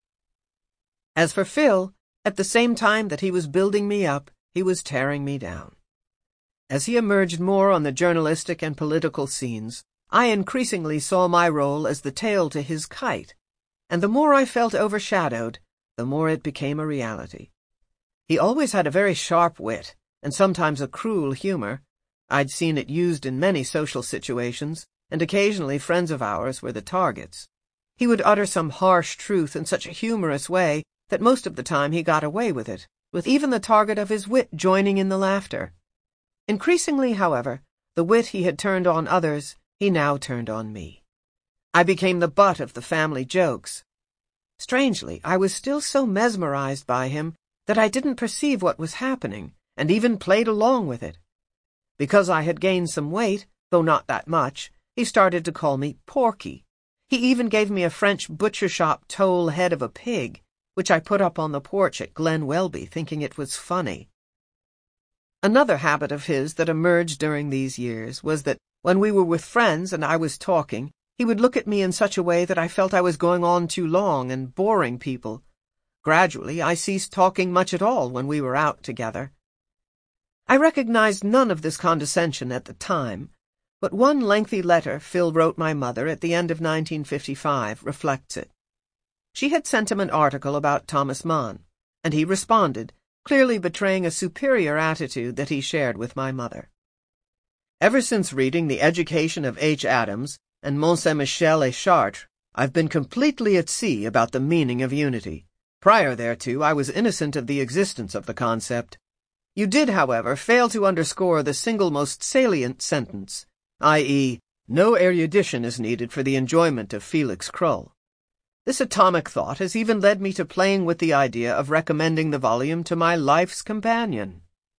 As for Phil, at the same time that he was building me up, he was tearing me down. As he emerged more on the journalistic and political scenes, I increasingly saw my role as the tail to his kite, and the more I felt overshadowed, the more it became a reality. He always had a very sharp wit, and sometimes a cruel humor. I'd seen it used in many social situations, and occasionally friends of ours were the targets. He would utter some harsh truth in such a humorous way that most of the time he got away with it, with even the target of his wit joining in the laughter. Increasingly, however, the wit he had turned on others, he now turned on me. I became the butt of the family jokes. Strangely, I was still so mesmerized by him that I didn't perceive what was happening, and even played along with it. Because I had gained some weight, though not that much, he started to call me Porky. He even gave me a French butcher shop toll head of a pig, which I put up on the porch at Glen Welby, thinking it was funny. Another habit of his that emerged during these years was that when we were with friends and I was talking, he would look at me in such a way that I felt I was going on too long and boring people. Gradually, I ceased talking much at all when we were out together. I recognized none of this condescension at the time, but one lengthy letter Phil wrote my mother at the end of 1955 reflects it. She had sent him an article about Thomas Mann, and he responded, clearly betraying a superior attitude that he shared with my mother. Ever since reading The Education of H. Adams and Mont Saint-Michel et Chartres, I've been completely at sea about the meaning of unity. Prior thereto, I was innocent of the existence of the concept. You did, however, fail to underscore the single most salient sentence, i.e., no erudition is needed for the enjoyment of Felix Krull. This atomic thought has even led me to playing with the idea of recommending the volume to my life's companion.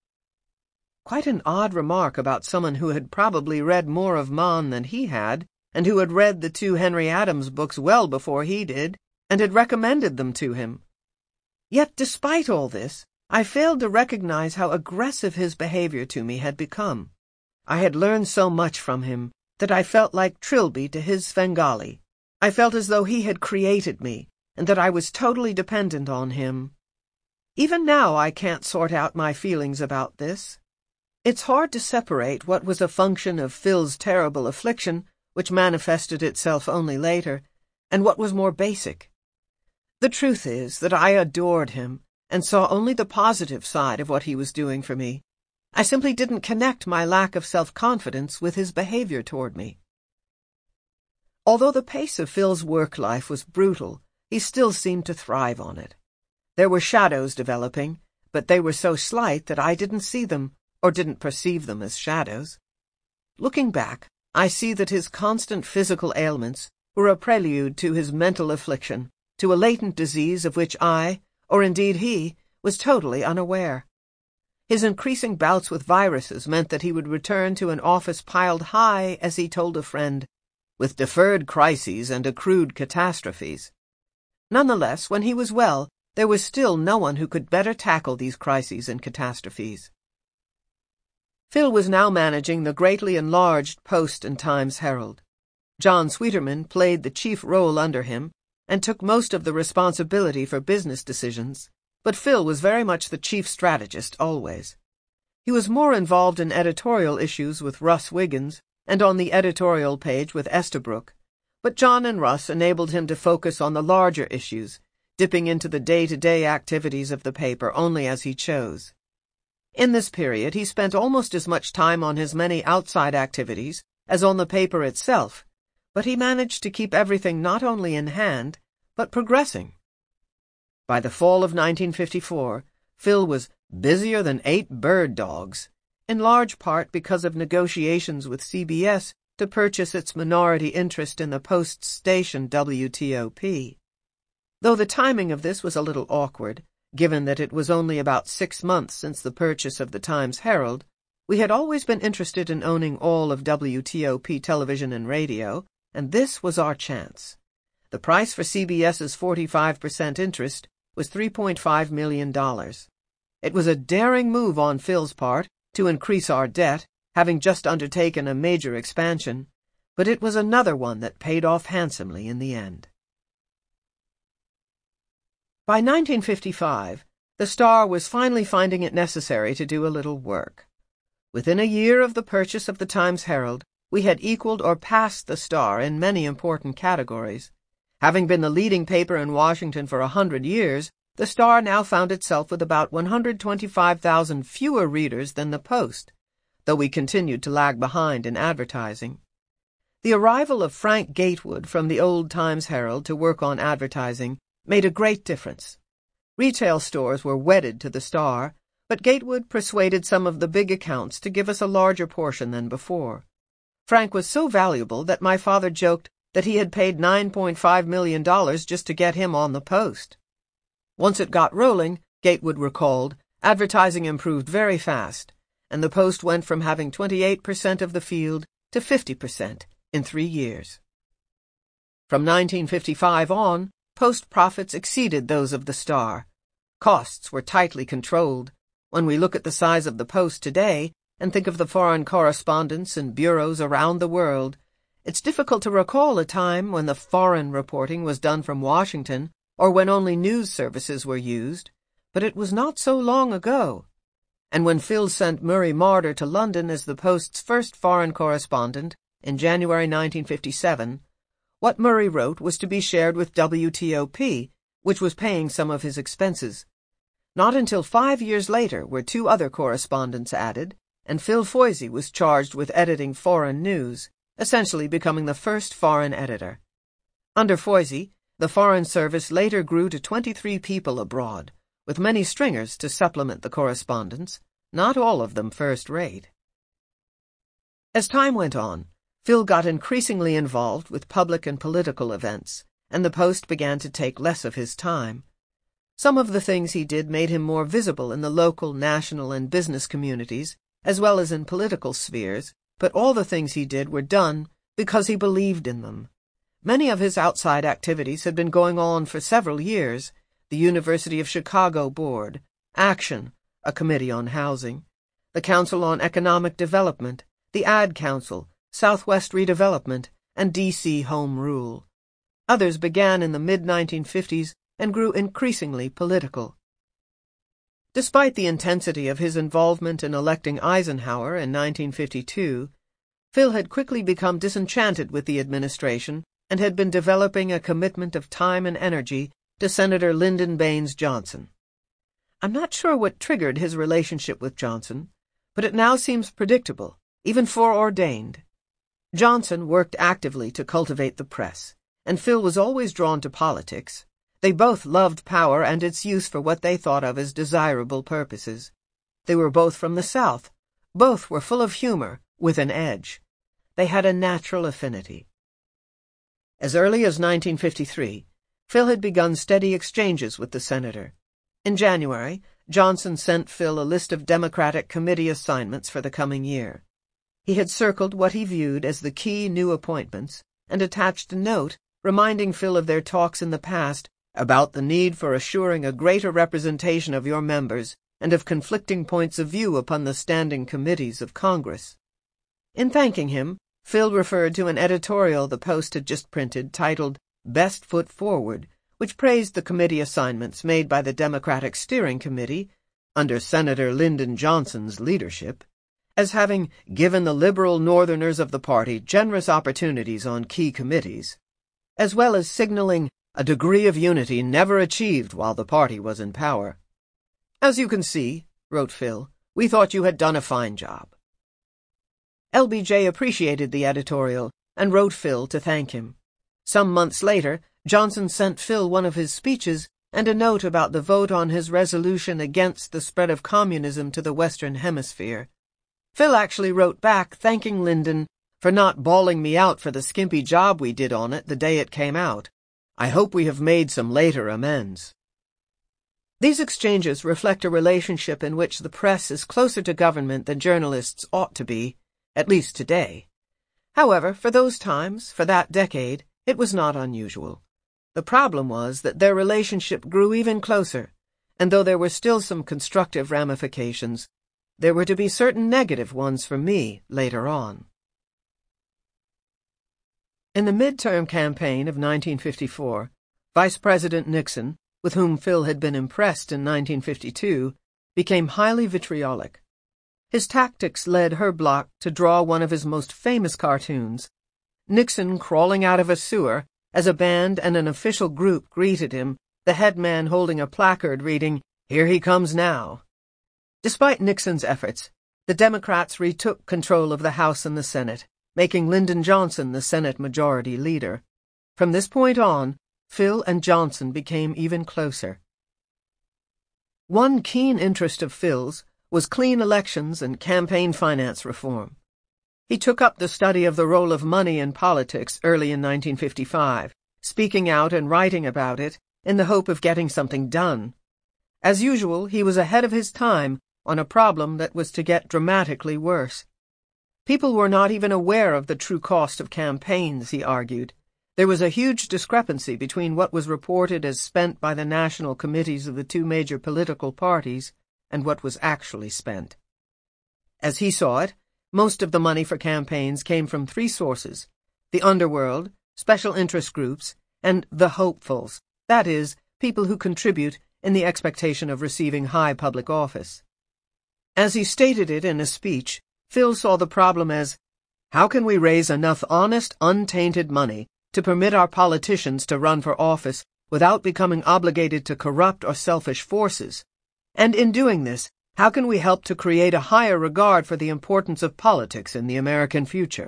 Quite an odd remark about someone who had probably read more of Mann than he had, and who had read the two Henry Adams books well before he did, and had recommended them to him. Yet, despite all this, I failed to recognize how aggressive his behavior to me had become. I had learned so much from him that I felt like Trilby to his Svengali. I felt as though he had created me, and that I was totally dependent on him. Even now I can't sort out my feelings about this. It's hard to separate what was a function of Phil's terrible affliction, which manifested itself only later, and what was more basic. The truth is that I adored him, and saw only the positive side of what he was doing for me. I simply didn't connect my lack of self-confidence with his behavior toward me. Although the pace of Phil's work life was brutal, he still seemed to thrive on it. There were shadows developing, but they were so slight that I didn't see them, or didn't perceive them as shadows. Looking back, I see that his constant physical ailments were a prelude to his mental affliction, to a latent disease of which I, or indeed he, was totally unaware. His increasing bouts with viruses meant that he would return to an office piled high, as he told a friend, with deferred crises and accrued catastrophes. Nonetheless, when he was well, there was still no one who could better tackle these crises and catastrophes. Phil was now managing the greatly enlarged Post and Times-Herald. John Sweeterman played the chief role under him and took most of the responsibility for business decisions, but Phil was very much the chief strategist always. He was more involved in editorial issues with Russ Wiggins and on the editorial page with Estabrook, but John and Russ enabled him to focus on the larger issues, dipping into the day-to-day activities of the paper only as he chose. In this period, he spent almost as much time on his many outside activities as on the paper itself, but he managed to keep everything not only in hand, but progressing. By the fall of 1954, Phil was busier than 8 bird dogs, in large part because of negotiations with CBS to purchase its minority interest in the Post's station WTOP. Though the timing of this was a little awkward, given that it was only about 6 months since the purchase of the Times-Herald, we had always been interested in owning all of WTOP television and radio, and this was our chance. The price for CBS's 45% interest was $3.5 million. It was a daring move on Phil's part to increase our debt, having just undertaken a major expansion, but it was another one that paid off handsomely in the end. By 1955, the Star was finally finding it necessary to do a little work. Within a year of the purchase of the Times-Herald, we had equaled or passed the Star in many important categories. Having been the leading paper in Washington for 100 years, the Star now found itself with about 125,000 fewer readers than the Post, though we continued to lag behind in advertising. The arrival of Frank Gatewood from the old Times-Herald to work on advertising made a great difference. Retail stores were wedded to the Star, but Gatewood persuaded some of the big accounts to give us a larger portion than before. Frank was so valuable that my father joked that he had paid $9.5 million just to get him on the Post. Once it got rolling, Gatewood recalled, advertising improved very fast, and the Post went from having 28% of the field to 50% in 3 years. From 1955 on, Post profits exceeded those of the Star. Costs were tightly controlled. When we look at the size of the Post today and think of the foreign correspondents and bureaus around the world, it's difficult to recall a time when the foreign reporting was done from Washington or when only news services were used, but it was not so long ago. And when Phil sent Murray Marder to London as the Post's first foreign correspondent in January 1957, what Murray wrote was to be shared with WTOP, which was paying some of his expenses. Not until 5 years later were 2 other correspondents added, and Phil Foisey was charged with editing foreign news, essentially becoming the first foreign editor. Under Foisey, the Foreign Service later grew to 23 people abroad, with many stringers to supplement the correspondence, not all of them first-rate. As time went on, Phil got increasingly involved with public and political events, and the Post began to take less of his time. Some of the things he did made him more visible in the local, national, and business communities, as well as in political spheres, but all the things he did were done because he believed in them. Many of his outside activities had been going on for several years: the University of Chicago Board, Action, a committee on housing, the Council on Economic Development, the Ad Council, Southwest Redevelopment, and D.C. Home Rule. Others began in the mid-1950s and grew increasingly political. Despite the intensity of his involvement in electing Eisenhower in 1952, Phil had quickly become disenchanted with the administration and had been developing a commitment of time and energy to Senator Lyndon Baines Johnson. I'm not sure what triggered his relationship with Johnson, but it now seems predictable, even foreordained. Johnson worked actively to cultivate the press, and Phil was always drawn to politics. They both loved power and its use for what they thought of as desirable purposes. They were both from the South. Both were full of humor, with an edge. They had a natural affinity. As early as 1953, Phil had begun steady exchanges with the senator. In January, Johnson sent Phil a list of Democratic committee assignments for the coming year. He had circled what he viewed as the key new appointments and attached a note reminding Phil of their talks in the past about the need for assuring a greater representation of your members and of conflicting points of view upon the standing committees of Congress. In thanking him, Phil referred to an editorial the Post had just printed titled Best Foot Forward, which praised the committee assignments made by the Democratic Steering Committee, under Senator Lyndon Johnson's leadership, as having given the liberal Northerners of the party generous opportunities on key committees, as well as signaling a degree of unity never achieved while the party was in power. As you can see, wrote Phil, we thought you had done a fine job. LBJ appreciated the editorial and wrote Phil to thank him. Some months later, Johnson sent Phil one of his speeches and a note about the vote on his resolution against the spread of communism to the Western Hemisphere. Phil actually wrote back thanking Lyndon for not bawling me out for the skimpy job we did on it the day it came out. I hope we have made some later amends. These exchanges reflect a relationship in which the press is closer to government than journalists ought to be, at least today. However, for those times, for that decade, it was not unusual. The problem was that their relationship grew even closer, and though there were still some constructive ramifications, there were to be certain negative ones for me later on. In the midterm campaign of 1954, Vice President Nixon, with whom Phil had been impressed in 1952, became highly vitriolic. His tactics led her bloc to draw one of his most famous cartoons, Nixon crawling out of a sewer as a band and an official group greeted him, the head man holding a placard reading, "Here he comes now." Despite Nixon's efforts, the Democrats retook control of the House and the Senate, making Lyndon Johnson the Senate Majority Leader. From this point on, Phil and Johnson became even closer. One keen interest of Phil's was clean elections and campaign finance reform. He took up the study of the role of money in politics early in 1955, speaking out and writing about it in the hope of getting something done. As usual, he was ahead of his time on a problem that was to get dramatically worse. People were not even aware of the true cost of campaigns, he argued. There was a huge discrepancy between what was reported as spent by the national committees of the two major political parties and what was actually spent. As he saw it, most of the money for campaigns came from three sources: the underworld, special interest groups, and the hopefuls, that is, people who contribute in the expectation of receiving high public office. As he stated it in a speech, Phil saw the problem as, how can we raise enough honest, untainted money to permit our politicians to run for office without becoming obligated to corrupt or selfish forces? And in doing this, how can we help to create a higher regard for the importance of politics in the American future?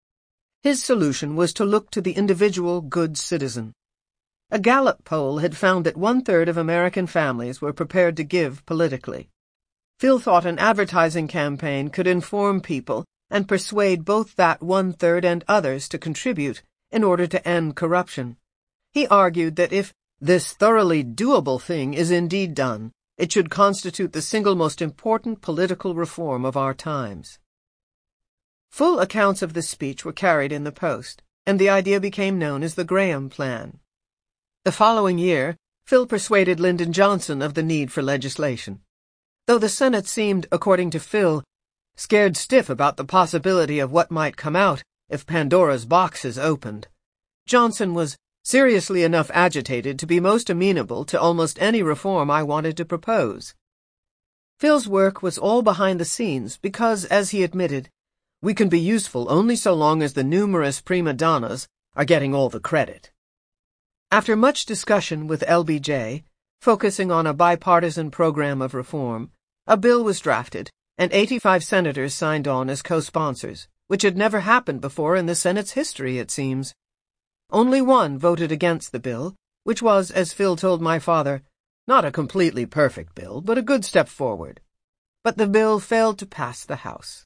His solution was to look to the individual good citizen. A Gallup poll had found that 1/3 of American families were prepared to give politically. Phil thought an advertising campaign could inform people and persuade both that 1/3 and others to contribute in order to end corruption. He argued that if this thoroughly doable thing is indeed done, it should constitute the single most important political reform of our times. Full accounts of this speech were carried in the Post, and the idea became known as the Graham Plan. The following year, Phil persuaded Lyndon Johnson of the need for legislation. Though the Senate seemed, according to Phil, scared stiff about the possibility of what might come out if Pandora's box is opened, Johnson was seriously enough agitated to be most amenable to almost any reform I wanted to propose. Phil's work was all behind the scenes because, as he admitted, we can be useful only so long as the numerous prima donnas are getting all the credit. After much discussion with LBJ, focusing on a bipartisan program of reform, a bill was drafted, and 85 senators signed on as co-sponsors, which had never happened before in the Senate's history, it seems. Only one voted against the bill, which was, as Phil told my father, not a completely perfect bill, but a good step forward. But the bill failed to pass the House.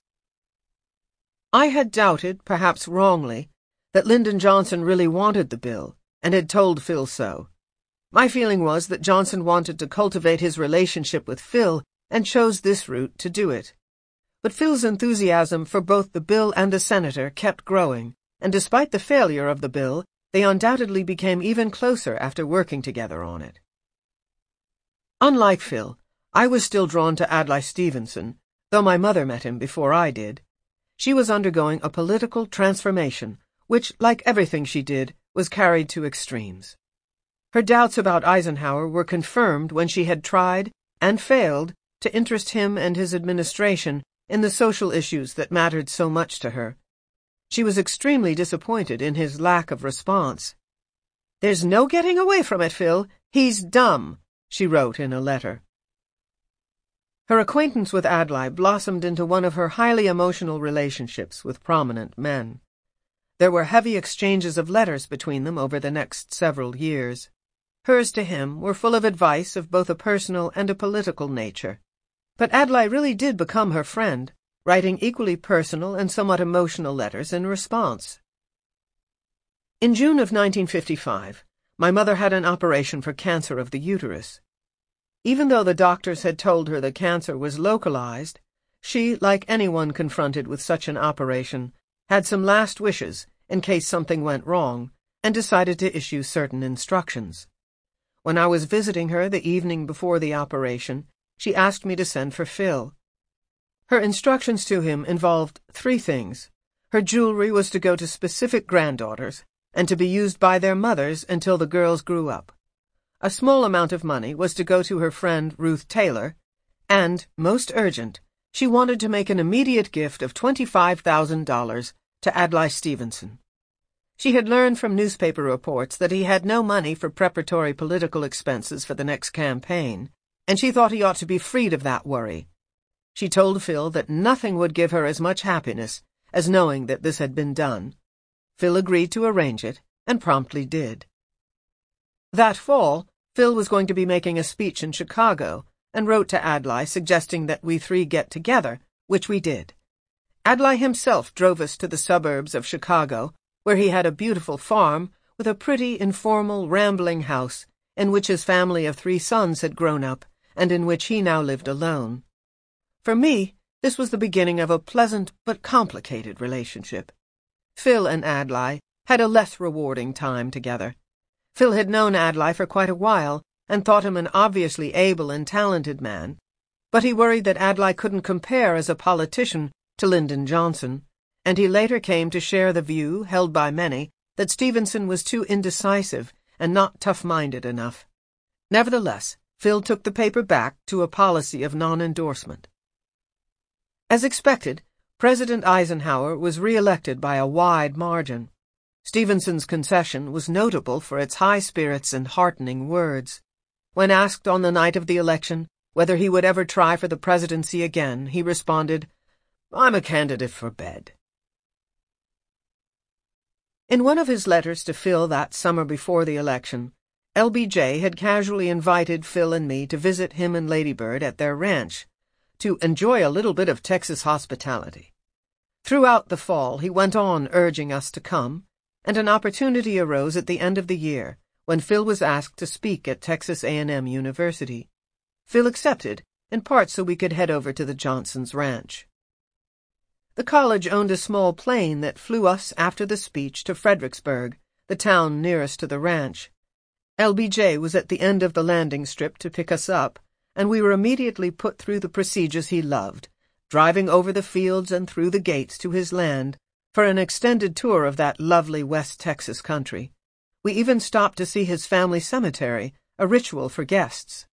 I had doubted, perhaps wrongly, that Lyndon Johnson really wanted the bill, and had told Phil so. My feeling was that Johnson wanted to cultivate his relationship with Phil and chose this route to do it. But Phil's enthusiasm for both the bill and the senator kept growing, and despite the failure of the bill, they undoubtedly became even closer after working together on it. Unlike Phil, I was still drawn to Adlai Stevenson, though my mother met him before I did. She was undergoing a political transformation, which, like everything she did, was carried to extremes. Her doubts about Eisenhower were confirmed when she had tried, and failed, to interest him and his administration in the social issues that mattered so much to her. She was extremely disappointed in his lack of response. "There's no getting away from it, Phil. He's dumb," she wrote in a letter. Her acquaintance with Adlai blossomed into one of her highly emotional relationships with prominent men. There were heavy exchanges of letters between them over the next several years. Hers to him were full of advice of both a personal and a political nature. But Adlai really did become her friend, writing equally personal and somewhat emotional letters in response. In June of 1955, my mother had an operation for cancer of the uterus. Even though the doctors had told her the cancer was localized, she, like anyone confronted with such an operation, had some last wishes in case something went wrong, and decided to issue certain instructions. When I was visiting her the evening before the operation, she asked me to send for Phil. Her instructions to him involved 3 things. Her jewelry was to go to specific granddaughters, and to be used by their mothers until the girls grew up. A small amount of money was to go to her friend Ruth Taylor, and, most urgent, she wanted to make an immediate gift of $25,000 to Adlai Stevenson. She had learned from newspaper reports that he had no money for preparatory political expenses for the next campaign, and she thought he ought to be freed of that worry. She told Phil that nothing would give her as much happiness as knowing that this had been done. Phil agreed to arrange it, and promptly did. That fall, Phil was going to be making a speech in Chicago, and wrote to Adlai suggesting that we 3 get together, which we did. Adlai himself drove us to the suburbs of Chicago, where he had a beautiful farm with a pretty, informal, rambling house in which his family of 3 sons had grown up and in which he now lived alone. For me, this was the beginning of a pleasant but complicated relationship. Phil and Adlai had a less rewarding time together. Phil had known Adlai for quite a while and thought him an obviously able and talented man, but he worried that Adlai couldn't compare as a politician to Lyndon Johnson, and he later came to share the view, held by many, that Stevenson was too indecisive and not tough-minded enough. Nevertheless, Phil took the paper back to a policy of non-endorsement. As expected, President Eisenhower was re-elected by a wide margin. Stevenson's concession was notable for its high spirits and heartening words. When asked on the night of the election whether he would ever try for the presidency again, he responded, "I'm a candidate for bed." In one of his letters to Phil that summer before the election, LBJ had casually invited Phil and me to visit him and Lady Bird at their ranch, to enjoy a little bit of Texas hospitality. Throughout the fall, he went on urging us to come, and an opportunity arose at the end of the year when Phil was asked to speak at Texas A&M University. Phil accepted, in part so we could head over to the Johnsons' ranch. The college owned a small plane that flew us after the speech to Fredericksburg, the town nearest to the ranch. LBJ was at the end of the landing strip to pick us up, and we were immediately put through the procedures he loved, driving over the fields and through the gates to his land for an extended tour of that lovely West Texas country. We even stopped to see his family cemetery, a ritual for guests.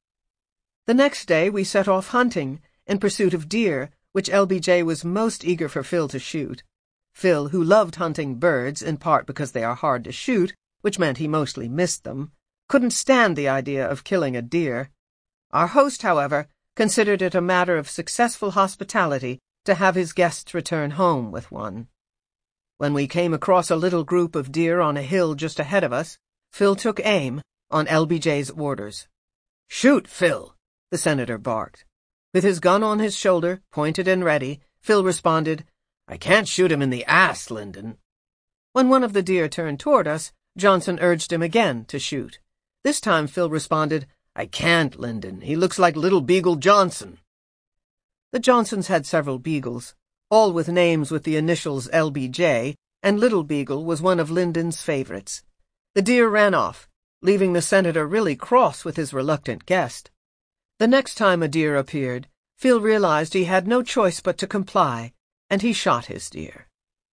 The next day we set off hunting, in pursuit of deer, which LBJ was most eager for Phil to shoot. Phil, who loved hunting birds, in part because they are hard to shoot, which meant he mostly missed them, couldn't stand the idea of killing a deer. Our host, however, considered it a matter of successful hospitality to have his guests return home with one. When we came across a little group of deer on a hill just ahead of us, Phil took aim, on LBJ's orders. "Shoot, Phil!" the senator barked. With his gun on his shoulder, pointed and ready, Phil responded, "I can't shoot him in the ass, Lyndon." When one of the deer turned toward us, Johnson urged him again to shoot. This time Phil responded, "I can't, Lyndon. He looks like Little Beagle Johnson." The Johnsons had several beagles, all with names with the initials LBJ, and Little Beagle was one of Lyndon's favorites. The deer ran off, leaving the senator really cross with his reluctant guest. The next time a deer appeared, Phil realized he had no choice but to comply, and he shot his deer.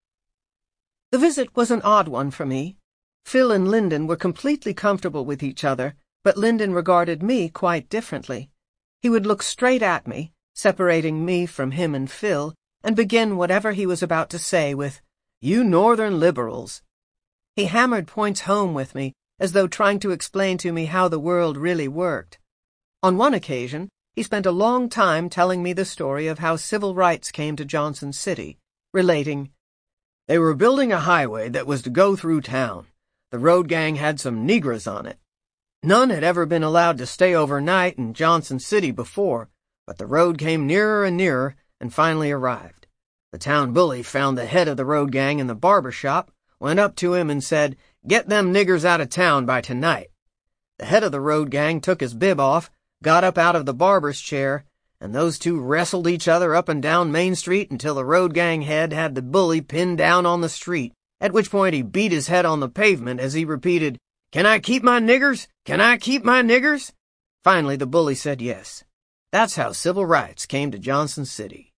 The visit was an odd one for me. Phil and Lyndon were completely comfortable with each other, but Lyndon regarded me quite differently. He would look straight at me, separating me from him and Phil, and begin whatever he was about to say with, "You Northern liberals." He hammered points home with me, as though trying to explain to me how the world really worked. On one occasion, he spent a long time telling me the story of how civil rights came to Johnson City, relating, "They were building a highway that was to go through town. The road gang had some Negras on it. None had ever been allowed to stay overnight in Johnson City before, but the road came nearer and nearer and finally arrived. The town bully found the head of the road gang in the barber shop, went up to him and said, 'Get them niggers out of town by tonight.' The head of the road gang took his bib off, got up out of the barber's chair, and those two wrestled each other up and down Main Street until the road gang head had the bully pinned down on the street, at which point he beat his head on the pavement as he repeated, "Can I keep my niggers? Can I keep my niggers?" Finally, the bully said yes. That's how civil rights came to Johnson City.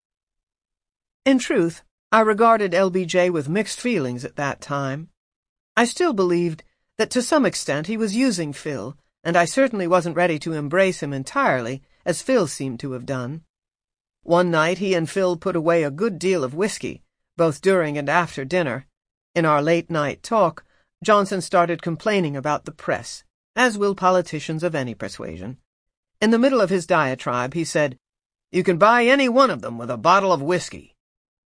In truth, I regarded LBJ with mixed feelings at that time. I still believed that to some extent he was using Phil, and I certainly wasn't ready to embrace him entirely, as Phil seemed to have done. One night he and Phil put away a good deal of whiskey, both during and after dinner. In our late-night talk, Johnson started complaining about the press, as will politicians of any persuasion. In the middle of his diatribe, he said, "You can buy any one of them with a bottle of whiskey."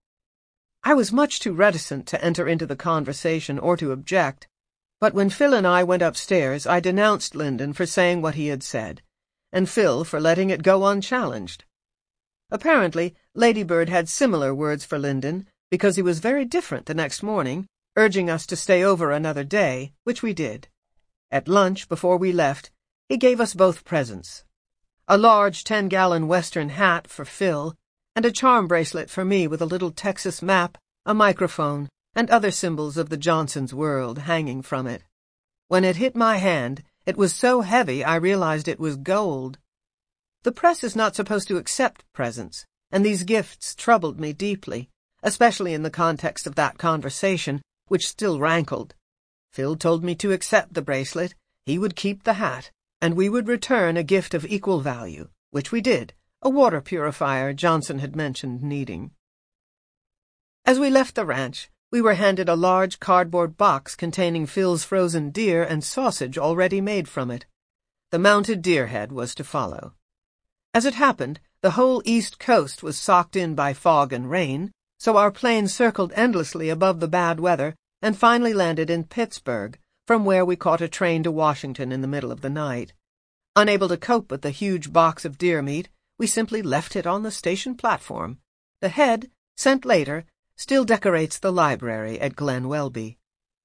I was much too reticent to enter into the conversation or to object, but when Phil and I went upstairs, I denounced Lyndon for saying what he had said, and Phil for letting it go unchallenged. Apparently, Ladybird had similar words for Lyndon, because he was very different the next morning, urging us to stay over another day, which we did. At lunch, before we left, he gave us both presents: a large 10-gallon Western hat for Phil, and a charm bracelet for me with a little Texas map, a microphone, and other symbols of the Johnsons' world hanging from it. When it hit my hand, it was so heavy I realized it was gold. The press is not supposed to accept presents, and these gifts troubled me deeply, especially in the context of that conversation, which still rankled. Phil told me to accept the bracelet, he would keep the hat, and we would return a gift of equal value, which we did, a water purifier Johnson had mentioned needing. As we left the ranch, we were handed a large cardboard box containing Phil's frozen deer and sausage already made from it. The mounted deer head was to follow. As it happened, the whole East Coast was socked in by fog and rain, so our plane circled endlessly above the bad weather and finally landed in Pittsburgh, from where we caught a train to Washington in the middle of the night. Unable to cope with the huge box of deer meat, we simply left it on the station platform. The head, sent later, still decorates the library at Glen Welby.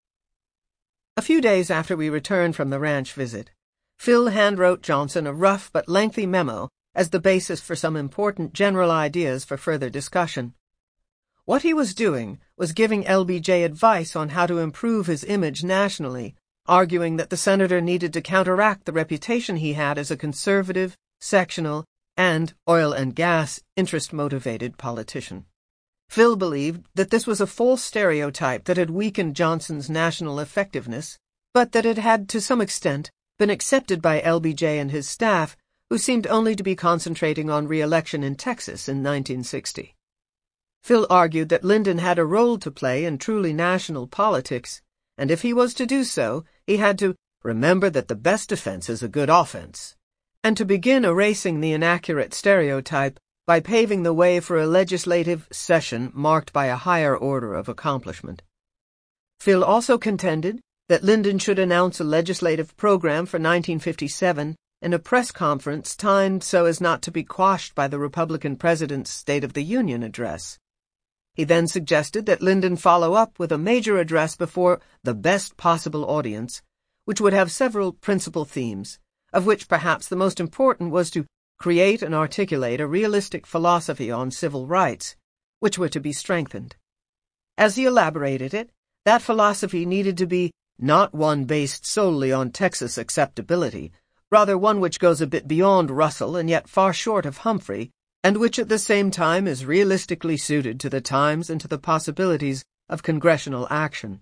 A few days after we returned from the ranch visit, Phil handwrote Johnson a rough but lengthy memo as the basis for some important general ideas for further discussion. What he was doing was giving LBJ advice on how to improve his image nationally, arguing that the senator needed to counteract the reputation he had as a conservative, sectional, and oil and gas interest-motivated politician. Phil believed that this was a false stereotype that had weakened Johnson's national effectiveness, but that it had, to some extent, been accepted by LBJ and his staff, who seemed only to be concentrating on re-election in Texas in 1960. Phil argued that Lyndon had a role to play in truly national politics, and if he was to do so, he had to remember that the best defense is a good offense, and to begin erasing the inaccurate stereotype by paving the way for a legislative session marked by a higher order of accomplishment. Phil also contended that Lyndon should announce a legislative program for 1957 in a press conference timed so as not to be quashed by the Republican president's State of the Union address. He then suggested that Lyndon follow up with a major address before the best possible audience, which would have several principal themes, of which perhaps the most important was to create and articulate a realistic philosophy on civil rights, which were to be strengthened. As he elaborated it, that philosophy needed to be not one based solely on Texas acceptability, rather one which goes a bit beyond Russell and yet far short of Humphrey, and which at the same time is realistically suited to the times and to the possibilities of congressional action.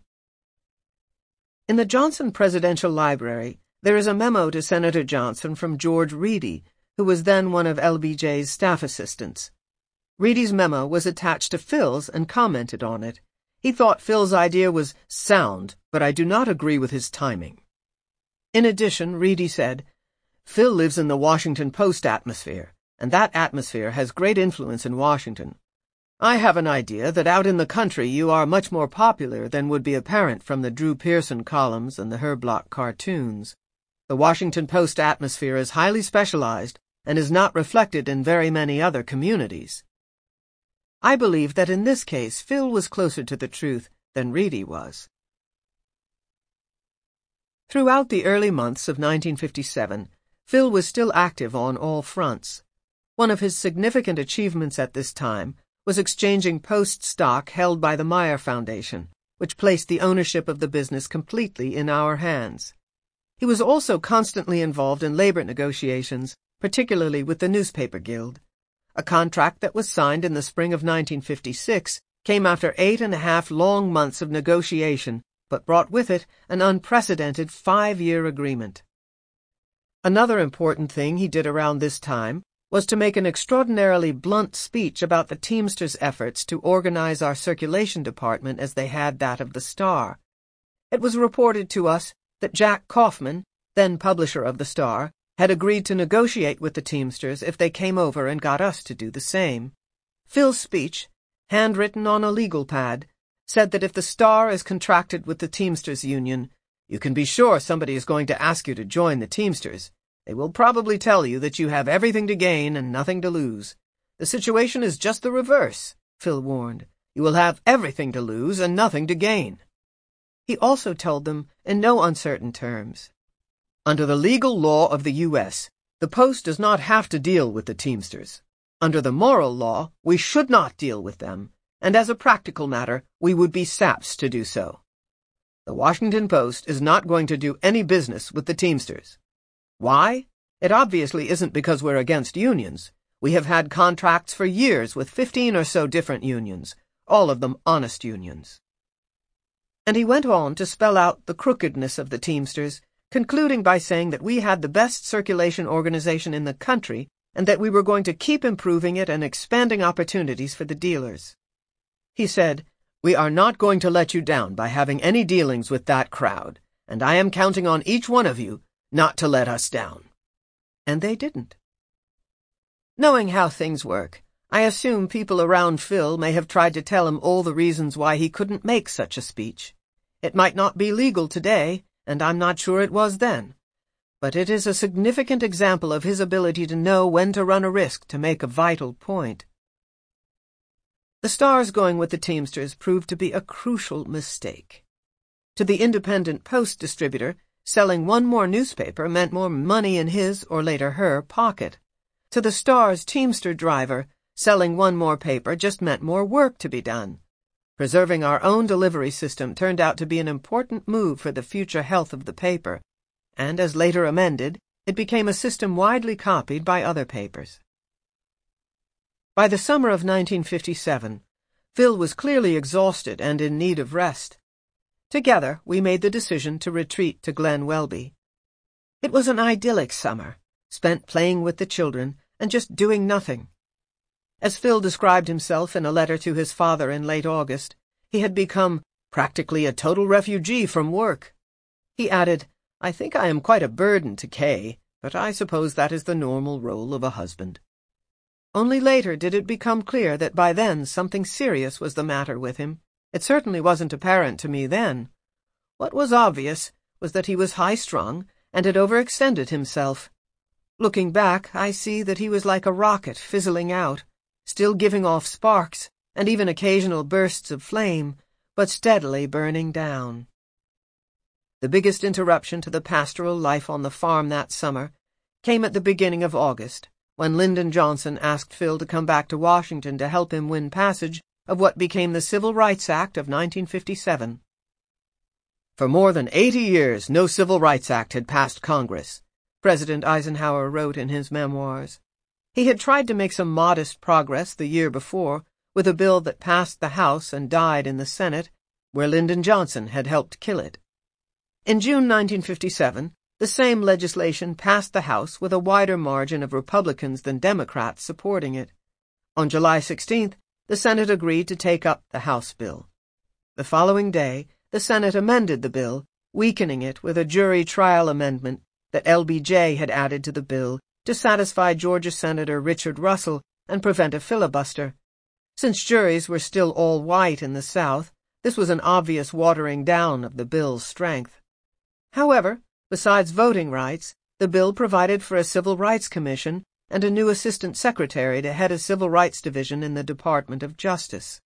In the Johnson Presidential Library, there is a memo to Senator Johnson from George Reedy, who was then one of LBJ's staff assistants. Reedy's memo was attached to Phil's and commented on it. He thought Phil's idea was sound, but I do not agree with his timing. In addition, Reedy said, "Phil lives in the Washington Post atmosphere, and that atmosphere has great influence in Washington. I have an idea that out in the country you are much more popular than would be apparent from the Drew Pearson columns and the Herb Block cartoons. The Washington Post atmosphere is highly specialized and is not reflected in very many other communities." I believe that in this case Phil was closer to the truth than Reedy was. Throughout the early months of 1957, Phil was still active on all fronts. One of his significant achievements at this time was exchanging Post stock held by the Meyer Foundation, which placed the ownership of the business completely in our hands. He was also constantly involved in labor negotiations, particularly with the Newspaper Guild. A contract that was signed in the spring of 1956 came after 8.5 long months of negotiation, but brought with it an unprecedented 5-year agreement. Another important thing he did around this time was to make an extraordinarily blunt speech about the Teamsters' efforts to organize our circulation department as they had that of the Star. It was reported to us that Jack Kaufman, then publisher of the Star, had agreed to negotiate with the Teamsters if they came over and got us to do the same. Phil's speech, handwritten on a legal pad, said that if the Star is contracted with the Teamsters Union, you can be sure somebody is going to ask you to join the Teamsters. They will probably tell you that you have everything to gain and nothing to lose. The situation is just the reverse, Phil warned. You will have everything to lose and nothing to gain. He also told them in no uncertain terms, under the legal law of the U.S., the Post does not have to deal with the Teamsters. Under the moral law, we should not deal with them, and as a practical matter, we would be saps to do so. The Washington Post is not going to do any business with the Teamsters. Why? It obviously isn't because we're against unions. We have had contracts for years with 15 or so different unions, all of them honest unions. And he went on to spell out the crookedness of the Teamsters, concluding by saying that we had the best circulation organization in the country and that we were going to keep improving it and expanding opportunities for the dealers. He said, "We are not going to let you down by having any dealings with that crowd, and I am counting on each one of you not to let us down." And they didn't. Knowing how things work, I assume people around Phil may have tried to tell him all the reasons why he couldn't make such a speech. It might not be legal today, and I'm not sure it was then, but it is a significant example of his ability to know when to run a risk to make a vital point. The Star's going with the Teamsters proved to be a crucial mistake. To the independent Post distributor, selling one more newspaper meant more money in his, or later her, pocket. To the Star's Teamster driver, selling one more paper just meant more work to be done. Preserving our own delivery system turned out to be an important move for the future health of the paper, and as later amended, it became a system widely copied by other papers. By the summer of 1957, Phil was clearly exhausted and in need of rest. Together, we made the decision to retreat to Glen Welby. It was an idyllic summer, spent playing with the children and just doing nothing. As Phil described himself in a letter to his father in late August, he had become practically a total refugee from work. He added, "I think I am quite a burden to Kay, but I suppose that is the normal role of a husband." Only later did it become clear that by then something serious was the matter with him. It certainly wasn't apparent to me then. What was obvious was that he was high-strung and had overextended himself. Looking back, I see that he was like a rocket fizzling out, still giving off sparks and even occasional bursts of flame, but steadily burning down. The biggest interruption to the pastoral life on the farm that summer came at the beginning of August, when Lyndon Johnson asked Phil to come back to Washington to help him win passage of what became the Civil Rights Act of 1957. For more than 80 years, no Civil Rights Act had passed Congress, President Eisenhower wrote in his memoirs. He had tried to make some modest progress the year before with a bill that passed the House and died in the Senate, where Lyndon Johnson had helped kill it. In June 1957, the same legislation passed the House with a wider margin of Republicans than Democrats supporting it. On July 16th, the Senate agreed to take up the House bill. The following day, the Senate amended the bill, weakening it with a jury trial amendment that LBJ had added to the bill to satisfy Georgia Senator Richard Russell and prevent a filibuster. Since juries were still all white in the South, this was an obvious watering down of the bill's strength. However, besides voting rights, the bill provided for a Civil Rights Commission and a new assistant secretary to head a civil rights division in the Department of Justice.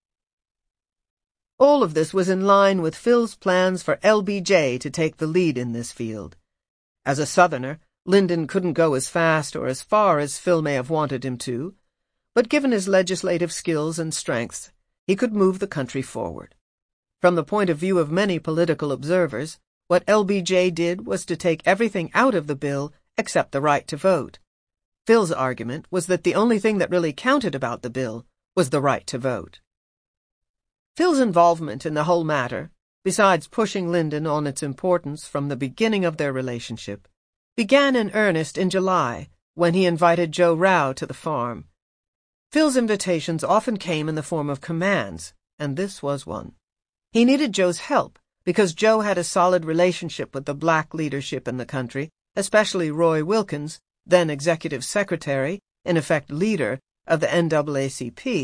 All of this was in line with Phil's plans for LBJ to take the lead in this field. As a Southerner, Lyndon couldn't go as fast or as far as Phil may have wanted him to, but given his legislative skills and strengths, he could move the country forward. From the point of view of many political observers, what LBJ did was to take everything out of the bill except the right to vote. Phil's argument was that the only thing that really counted about the bill was the right to vote. Phil's involvement in the whole matter, besides pushing Lyndon on its importance from the beginning of their relationship, began in earnest in July, when he invited Joe Rao to the farm. Phil's invitations often came in the form of commands, and this was one. He needed Joe's help because Joe had a solid relationship with the black leadership in the country, especially Roy Wilkins, then executive secretary, in effect leader, of the NAACP,